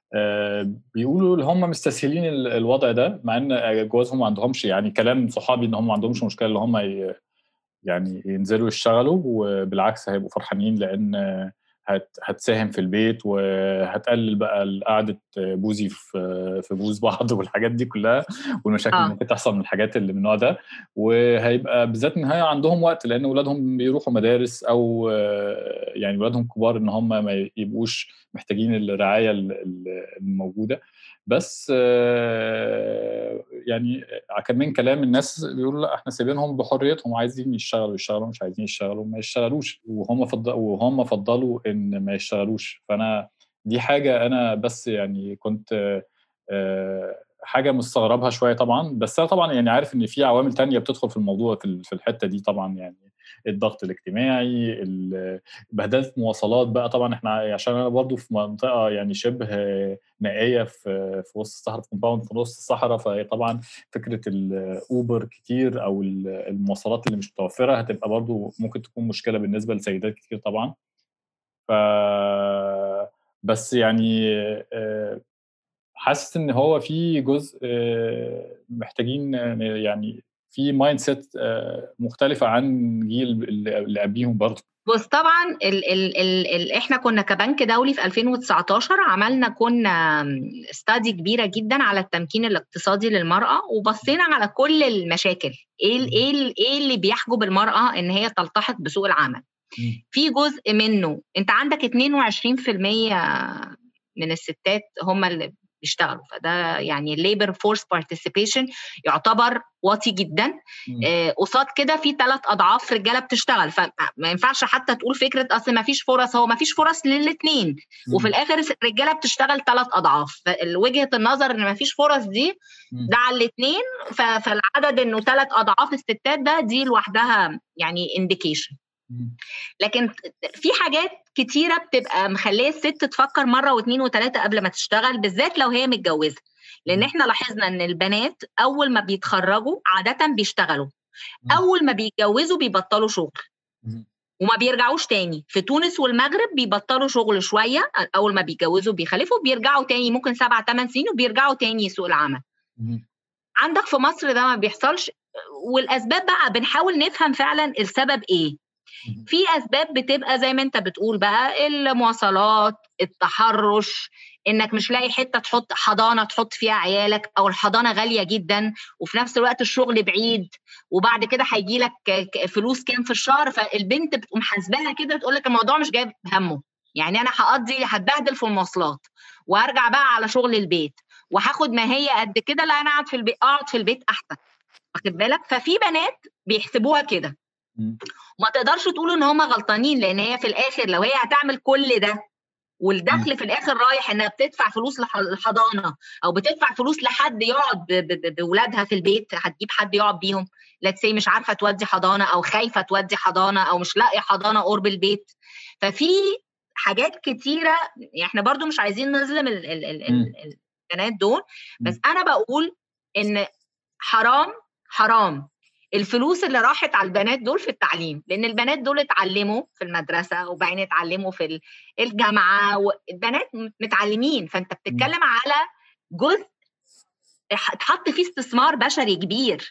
آه بيقولوا هم مستسهلين الوضع ده، مع ان جوازهم ما عندهمش يعني كلام صحابي ان هم ما عندهمش مشكله اللي هم يعني ينزلوا يشتغلوا، وبالعكس هيبقوا فرحانين لان هت هتساهم في البيت وهتقلل بقى قعدة بوزي في في بوز بعض والحاجات دي كلها والمشاكل اللي اه ممكن تحصل من الحاجات اللي من النوع ده. وهيبقى بالذات ان هي عندهم وقت لان اولادهم بيروحوا مدارس او آه، يعني اولادهم كبار ان هم ما يبقوش محتاجين الرعاية ال- ال- الموجودة. بس آه، يعني كمان كلام الناس بيقولوا لا احنا سايبينهم بحريتهم، عايزين يشتغلوا يشتغلوا، مش عايزين يشتغلوا ما يشتغلوش، وهم فضلوا وهم فضلوا ان ما يشتغلوش. فانا دي حاجه انا بس يعني كنت آه، حاجه مستغربها شويه طبعا. بس انا طبعا يعني عارف ان في عوامل تانية بتدخل في الموضوع في في الحته دي طبعا، يعني الضغط الاجتماعي، بهدله مواصلات بقى. طبعا احنا عشان انا برضو في منطقه يعني شبه نائيه في في وسط الصحراء، في كومباوند في نص الصحراء، فطبعا فكره الاوبر كتير او المواصلات اللي مش متوفره هتبقى برضو ممكن تكون مشكله بالنسبه لسيدات كتير طبعا. ف بس يعني آه، حاسس ان هو في جزء آه، محتاجين يعني في مايند سيت مختلفه عن جيل اللي قبليهم برضو. بص طبعا ال ال ال ال احنا كنا كبنك دولي في ألفين وتسعتاشر عملنا كنا استادي كبيره جدا على التمكين الاقتصادي للمراه، وبصينا على كل المشاكل ايه ال ايه ال ايه اللي بيحجب المراه ان هي تلتحق بسوق العمل. في جزء منه انت عندك اتنين وعشرين في المية من الستات هم اللي بيشتغلوا، فده يعني labor force participation يعتبر واطي جدا. آه قصاد كده في ثلاث اضعاف رجاله بتشتغل، فما ينفعش حتى تقول فكره اصل ما فيش فرص، هو ما فيش فرص للاثنين وفي الاخر الرجاله بتشتغل ثلاث اضعاف. فوجهه النظر ان ما فيش فرص دي ده على الاثنين، فالعدد انه ثلاث اضعاف الستات ده دي لوحدها يعني indication. لكن في حاجات كتيرة بتبقى مخليه الست تفكر مرة واثنين وثلاثة قبل ما تشتغل، بالذات لو هي متجوزة. لأن احنا لاحظنا ان البنات أول ما بيتخرجوا عادة بيشتغلوا، أول ما بيتجوزوا بيبطلوا شغل وما بيرجعوش تاني. في تونس والمغرب بيبطلوا شغل شوية، أول ما بيتجوزوا بيخلفوا بيرجعوا تاني ممكن سبع ثمان سنين وبيرجعوا تاني سوق العمل. عندك في مصر ده ما بيحصلش، والأسباب بقى بنحاول نفهم فعلا السبب إيه. في أسباب بتبقى زي ما أنت بتقول بقى المواصلات، التحرش، إنك مش لاقي حتة تحط حضانة تحط فيها عيالك، أو الحضانة غالية جدا وفي نفس الوقت الشغل بعيد، وبعد كده هيجي لك فلوس كام في الشهر، فالبنت بتقوم حاسباها كده تقول لك الموضوع مش جايب همه، يعني أنا هقضي هتبهدل في المواصلات وهرجع بقى على شغل البيت وهاخد ما هي قد كده، لا أنا أقعد في البيت أقعد في البيت أحسن. واخد بالك؟ ففي بنات بيحسبوها كده، ما تقدرش تقول ان هم غلطانين، لان هي في الاخر لو هي هتعمل كل ده والدخل في الاخر رايح انها بتدفع فلوس للحضانه او بتدفع فلوس لحد يقعد باولادها في البيت، هتجيب حد يقعد بيهم، ليتس سي مش عارفه تودي حضانه او خايفه تودي حضانه او مش لاقيه حضانه قرب البيت. ففي حاجات كتيره، يعني احنا برضو مش عايزين نظلم ال ال ال البنات دول، بس انا بقول ان حرام حرام الفلوس اللي راحت على البنات دول في التعليم، لان البنات دول اتعلموا في المدرسه وبعدين اتعلموا في الجامعه، والبنات متعلمين، فانت بتتكلم على جزء اتحط فيه استثمار بشري كبير.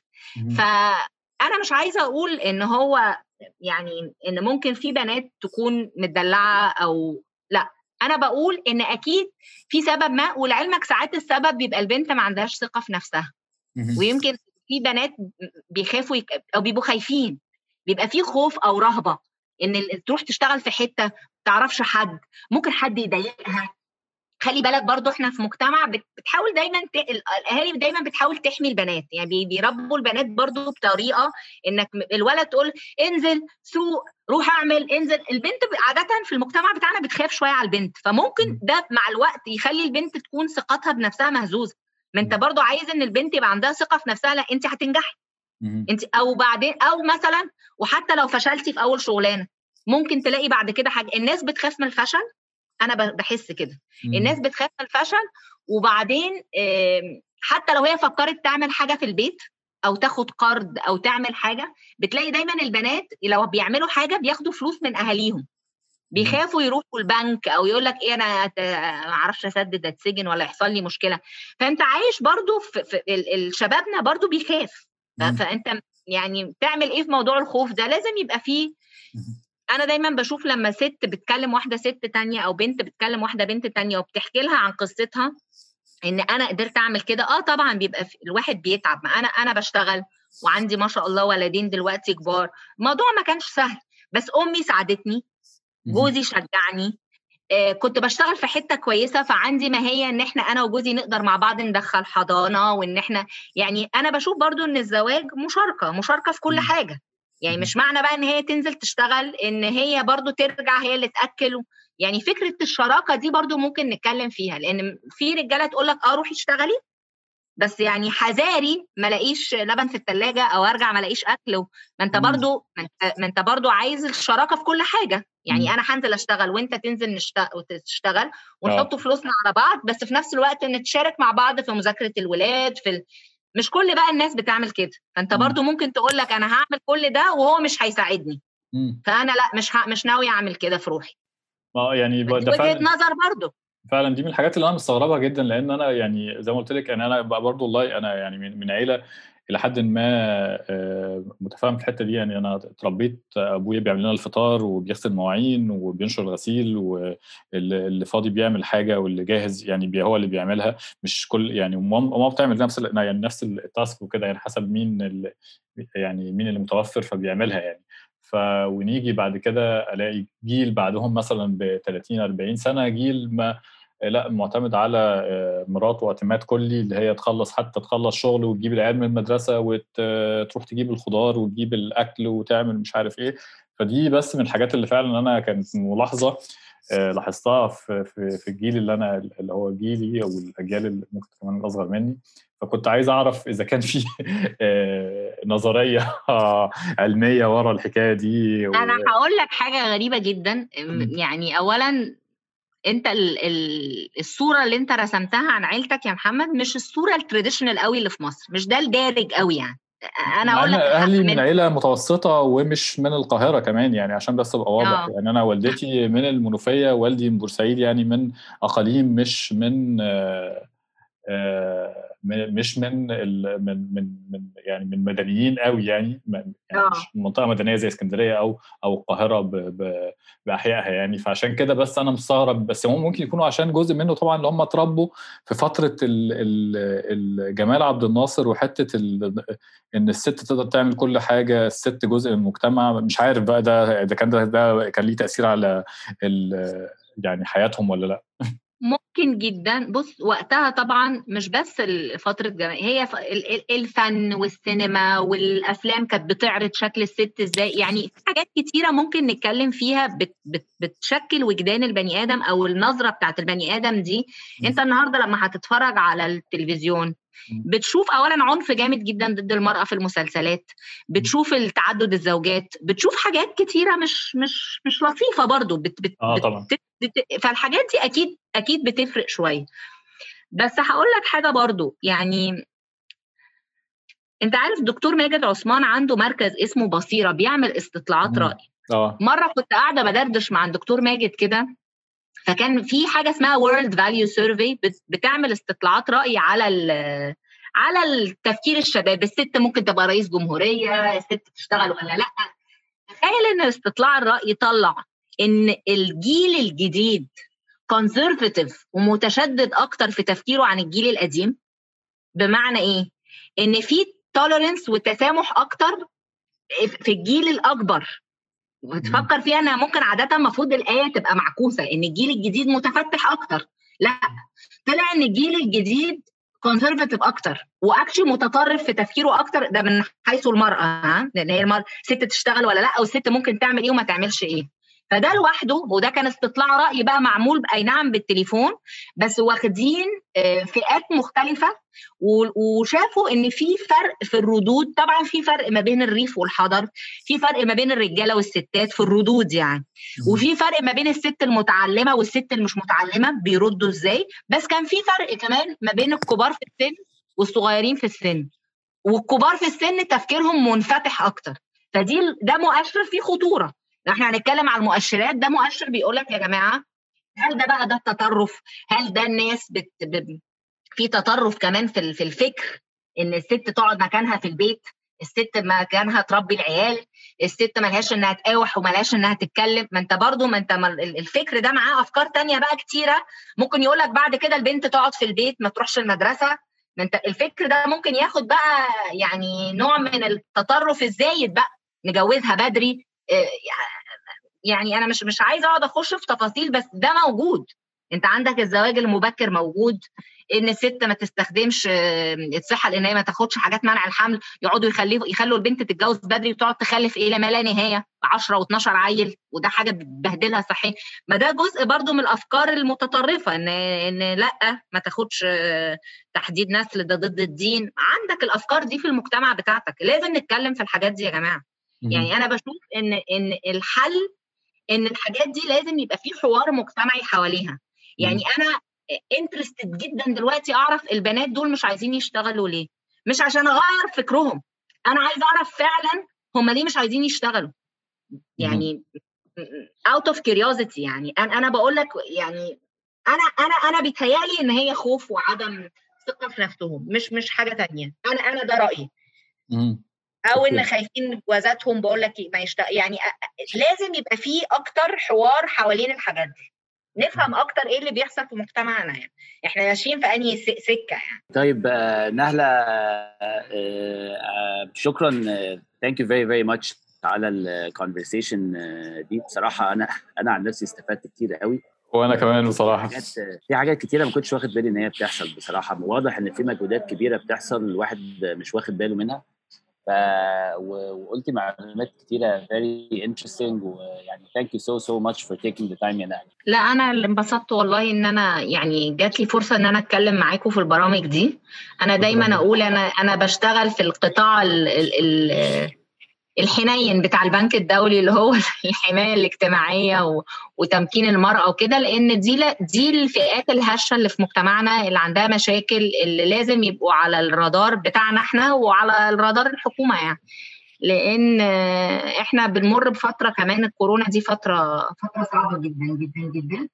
فانا مش عايزه اقول ان هو يعني ان ممكن في بنات تكون متدلعه او لا، انا بقول ان اكيد في سبب ما، ولعلمك ساعات السبب بيبقى البنت ما عندهاش ثقه في نفسها، ويمكن في بنات بيخافوا يك... او بيبقوا خايفين، بيبقى في خوف او رهبه ان تروح تشتغل في حته تعرفش حد، ممكن حد يضايقها. خلي بالك برضو احنا في مجتمع بتحاول دايما ت... الاهالي دايما بتحاول تحمي البنات، يعني بيربوا البنات برضو بطريقه انك الولد تقول انزل سوق روح اعمل انزل، البنت عاده في المجتمع بتاعنا بتخاف شويه على البنت، فممكن ده مع الوقت يخلي البنت تكون ثقتها بنفسها مهزوزه. ما انت برضو عايز ان البنت يبقى عندها ثقه في نفسها، لا انت هتنجحي انت، او بعدين او مثلا وحتى لو فشلتي في اول شغلانه ممكن تلاقي بعد كده حاجه. الناس بتخاف من الفشل، انا بحس كده الناس بتخاف من الفشل، وبعدين حتى لو هي فكرت تعمل حاجه في البيت او تاخد قرض او تعمل حاجه، بتلاقي دايما البنات لو بيعملوا حاجه بياخدوا فلوس من اهاليهم، بيخافوا يروحوا البنك او يقول لك ايه انا ما اعرفش اسدد اتسجن ولا يحصل لي مشكله. فانت عايش برضو في, في الشبابنا برضو بيخاف، فانت يعني تعمل ايه في موضوع الخوف ده؟ لازم يبقى فيه انا دايما بشوف لما ست بتكلم واحده ست تانية او بنت بتكلم واحده بنت تانية وبتحكي لها عن قصتها ان انا قدرت اعمل كده، اه طبعا بيبقى الواحد بيتعب. ما انا انا بشتغل وعندي ما شاء الله ولدين دلوقتي كبار، الموضوع ما كانش سهل، بس امي ساعدتني، جوزي شجعني، آه كنت بشتغل في حته كويسه، فعندي ما هي ان احنا انا وجوزي نقدر مع بعض ندخل حضانه، وان احنا يعني انا بشوف برضو ان الزواج مشاركه مشاركه في كل حاجه. يعني مش معنى بقى ان هي تنزل تشتغل ان هي برضو ترجع هي اللي تاكل. يعني فكره الشراكه دي برضو ممكن نتكلم فيها، لان في رجاله تقول لك اه روحي اشتغلي، بس يعني حذاري ما لاقيش لبن في الثلاجه او ارجع ما لاقيش اكل. ما انت برضو ما انت, ما انت برضو عايز الشراكه في كل حاجه. يعني انا هنزل اشتغل وانت تنزل نشتغل وتشتغل ونحط فلوسنا على بعض، بس في نفس الوقت نتشارك مع بعض في مذاكره الولاد في ال... مش كل بقى الناس بتعمل كده، فانت برضو ممكن تقول لك انا هعمل كل ده وهو مش هيساعدني، فانا لا مش ه... مش ناوي اعمل كده في روحي. اه يعني دي وجهه نظر برضو فعلا. دي من الحاجات اللي انا مستغربها جدا، لان انا يعني زي ما قلت لك يعني انا برضو والله انا يعني من, من عيله الى حد ما متفاهم في الحته دي. يعني انا اتربيت ابويا بيعمل لنا الفطار وبيغسل مواعين وبينشر الغسيل، واللي فاضي بيعمل حاجه واللي جاهز يعني هو اللي بيعملها، مش كل يعني ماما بتعمل نفس يعني نفس التاسك وكده، يعني حسب مين اللي يعني مين اللي متوفر فبيعملها يعني. ف ونيجي بعد كده الاقي جيل بعدهم مثلا ب ثلاثين أربعين سنه، جيل ما لا معتمد على مراته واعتماد كلي، اللي هي تخلص حتى تخلص شغل وتجيب العيال من المدرسه وتروح تجيب الخضار وتجيب الاكل وتعمل مش عارف ايه. فدي بس من الحاجات اللي فعلا انا كانت ملاحظه لاحظتها في في في الجيل اللي انا اللي هو جيلي او الاجيال اللي ممكن كمان اصغر مني. فكنت عايز اعرف اذا كان في نظريه علميه ورا الحكايه دي. انا هقول لك حاجه غريبه جدا. يعني اولا انت ال ال الصوره اللي انت رسمتها عن عيلتك يا محمد مش الصوره التراديشنال قوي اللي في مصر، مش ده الدارج قوي. يعني انا اقول لك اهلي من عيله متوسطه ومش من القاهره كمان، يعني عشان بس ابقى واضح. أوه. يعني انا والدتي من المنوفيه، والدي من بورسعيد، يعني من اقاليم مش من آه آه مش من من من من يعني من مدنيين قوي، يعني, يعني مش منطقه مدنيه زي اسكندريه او او القاهره باحيائها يعني. فعشان كده بس انا مستغرب، بس هم ممكن يكونوا عشان جزء منه طبعا اللي هم اتربوا في فتره الجمال عبد الناصر، وحته ان الست تقدر تعمل كل حاجه، الست جزء من المجتمع. مش عارف بقى ده اذا كان ده, ده كان ليه تاثير على يعني حياتهم ولا لا. ممكن جدا. بص وقتها طبعا مش بس فترة جمال، هي الفن والسينما والأفلام كانت بتعرض شكل الست ازاي. يعني في حاجات كتيرة ممكن نتكلم فيها بت بت بتشكل وجدان البني آدم أو النظرة بتاعت البني آدم دي. انت النهاردة لما هتتفرج على التلفزيون بتشوف اولا عنف جامد جدا ضد المرأة في المسلسلات، بتشوف التعدد الزوجات، بتشوف حاجات كتيرة مش مش مش لطيفة برضو بت بت اه طبعا. بت فالحاجات دي اكيد اكيد بتفرق شوية. بس هقول لك حاجة برضو، يعني انت عارف دكتور ماجد عثمان عنده مركز اسمه بصيرة بيعمل استطلاعات رأي. اه مرة كنت قاعدة بدردش مع الدكتور ماجد كده، فكان في حاجة اسمها World Value Survey بتعمل استطلاعات رأي على على التفكير الشباب. الست ممكن تبقى رئيس جمهورية، الست تشتغل ولا لا. تخيل ان استطلاع الرأي طلع ان الجيل الجديد كونسرفاتيف ومتشدد اكتر في تفكيره عن الجيل القديم. بمعنى ايه؟ ان في توليرنس وتسامح اكتر في الجيل الاكبر. وتفكر فيها انها ممكن عاده المفروض الايه تبقى معكوسه، ان الجيل الجديد متفتح اكتر. لا، طلع ان الجيل الجديد كونسرفاتيف اكتر واكشلي متطرف في تفكيره اكتر. ده من حيث المراه، ها، لان هي المراه ست تشتغل ولا لا، او الست ممكن تعمل ايه وما تعملش ايه. فده لوحده، وده كان استطلاع راي بقى معمول اي نعم بالتليفون، بس واخدين فئات مختلفه وشافوا ان في فرق في الردود. طبعا في فرق ما بين الريف والحضر، في فرق ما بين الرجاله والستات في الردود يعني، وفي فرق ما بين الست المتعلمه والست المش متعلمه بيردوا ازاي. بس كان في فرق كمان ما بين الكبار في السن والصغيرين في السن، والكبار في السن تفكيرهم منفتح اكتر. فدي ده مؤشر فيه خطوره. احنا هنتكلم على المؤشرات، ده مؤشر بيقول لك يا جماعه هل ده بقى ده التطرف؟ هل ده الناس بت... ب... في تطرف كمان في في الفكر ان الست تقعد مكانها في البيت؟ الست مكانها تربي العيال، الست ملهاش انها تقاوح وملهاش انها تتكلم. ما انت برضو ما انت الفكر ده معاه افكار تانية بقى كتيره، ممكن يقولك بعد كده البنت تقعد في البيت ما تروحش المدرسه. ما انت الفكر ده ممكن ياخد بقى يعني نوع من التطرف الزايد بقى، نجوزها بدري. يعني انا مش مش عايزه اقعد اخش في تفاصيل، بس ده موجود. انت عندك الزواج المبكر موجود، ان الست ما تستخدمش الصحه لان هي ما تاخدش حاجات منع الحمل، يقعدوا يخلوا يخلوا البنت تتجوز بدري وتقعد تخلف الى ما لا نهايه عشرة واتناشر عيل، وده حاجه بتبهدلها صحيا. ما ده جزء برضو من الافكار المتطرفه، ان ان لا ما تاخدش تحديد نسل، ده ضد الدين. عندك الافكار دي في المجتمع بتاعتك، لازم نتكلم في الحاجات دي يا جماعه. يعني انا بشوف ان ان الحل ان الحاجات دي لازم يبقى في حوار مجتمعي حواليها. يعني انا انترستد جدا دلوقتي اعرف البنات دول مش عايزين يشتغلوا ليه، مش عشان اغير فكرهم، انا عايز اعرف فعلا هم ليه مش عايزين يشتغلوا. يعني out of curiosity. يعني انا انا بقول لك يعني انا انا انا بيتهيالي ان هي خوف وعدم ثقه في نفسهم، مش مش حاجه تانية. انا انا ده رايي. او ان خايفين جوازاتهم، بقول لك ما يشتغل. يعني لازم يبقى فيه اكتر حوار حوالين الحاجات دي، نفهم اكتر ايه اللي بيحصل في مجتمعنا. يعني احنا ماشيين في انهي سكه يعني. طيب نهله، شكرا، ثانك يو فيري فيري ماتش على الكونفرسيشن دي. بصراحه انا انا عن نفسي استفدت كتير قوي، وانا كمان بصراحه. حاجات في حاجات كتيره ما كنتش واخد بالي ان هي بتحصل. بصراحه واضح ان في مجهودات كبيره بتحصل الواحد مش واخد باله منها. ف وقلت معلومات كتيره very interesting، ويعني thank you so so much for taking the time يا نهله. لا انا اللي انبسطت والله ان انا يعني جات لي فرصه ان انا اتكلم معاكم في البرامج دي. انا دايما اقول انا انا بشتغل في القطاع ال ال الحنين بتاع البنك الدولي، اللي هو الحمايه الاجتماعيه وتمكين المراه وكده، لان دي دي الفئات الهشه اللي في مجتمعنا اللي عندها مشاكل، اللي لازم يبقوا على الرادار بتاعنا احنا وعلى الرادار الحكومه. يعني لان احنا بنمر بفتره كمان، الكورونا دي فتره فتره صعبه جدا جدا جدا،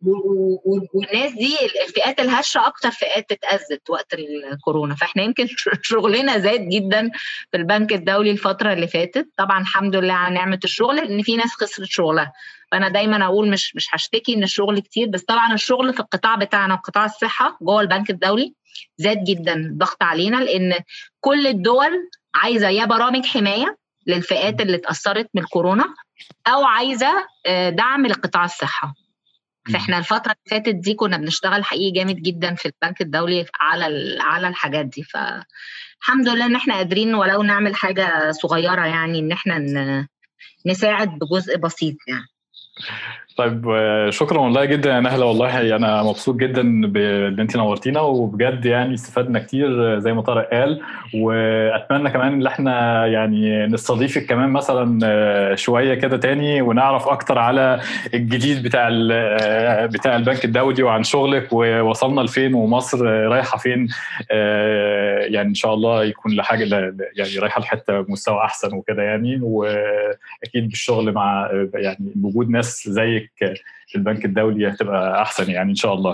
والناس دي الفئات الهشه اكتر فئات اتأذت وقت الكورونا. فاحنا يمكن شغلنا زاد جدا في البنك الدولي الفتره اللي فاتت. طبعا الحمد لله على نعمه الشغل، لان في ناس خسرت شغلها. فانا دايما اقول مش مش هشتكي ان الشغل كتير، بس طبعا الشغل في القطاع بتاعنا وقطاع الصحه جوه البنك الدولي زاد جدا الضغط علينا، لان كل الدول عايزه يا برامج حمايه للفئات اللي اتاثرت من الكورونا، او عايزه دعم لقطاع الصحه. فاحنا الفتره اللي فاتت دي كنا بنشتغل حقيقي جامد جدا في البنك الدولي على على الحاجات دي. فالحمد لله ان احنا قادرين ولو نعمل حاجه صغيره، يعني ان احنا نساعد بجزء بسيط يعني. طيب شكرا والله جدا يا نهله. والله انا مبسوط جدا باللي انت نورتينا، وبجد يعني استفدنا كتير زي ما طارق قال. واتمنى كمان ان احنا يعني نستضيفك كمان مثلا شويه كده تاني، ونعرف اكتر على الجديد بتاع بتاع البنك الدولي وعن شغلك ووصلنا لفين ومصر رايحه فين. يعني ان شاء الله يكون لحاجه يعني رايحه لحته مستوى احسن وكده يعني. واكيد بالشغل مع يعني وجود ناس زيك في البنك الدولي هتبقى احسن يعني ان شاء الله.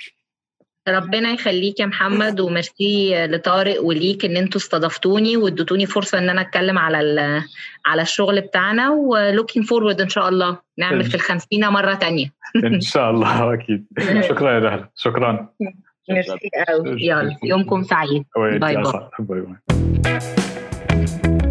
ربنا يخليك يا محمد، وميرسي لطارق وليك ان انتوا استضفتوني واديتوني فرصه ان انا اتكلم على على الشغل بتاعنا. ولوكينج فورورد ان شاء الله نعمل في الخمسين مره تانية ان شاء الله. اكيد. شكرا يا نهله. شكرا. ميرسي قوي. يلا يومكم سعيد. باي باي. باي باي.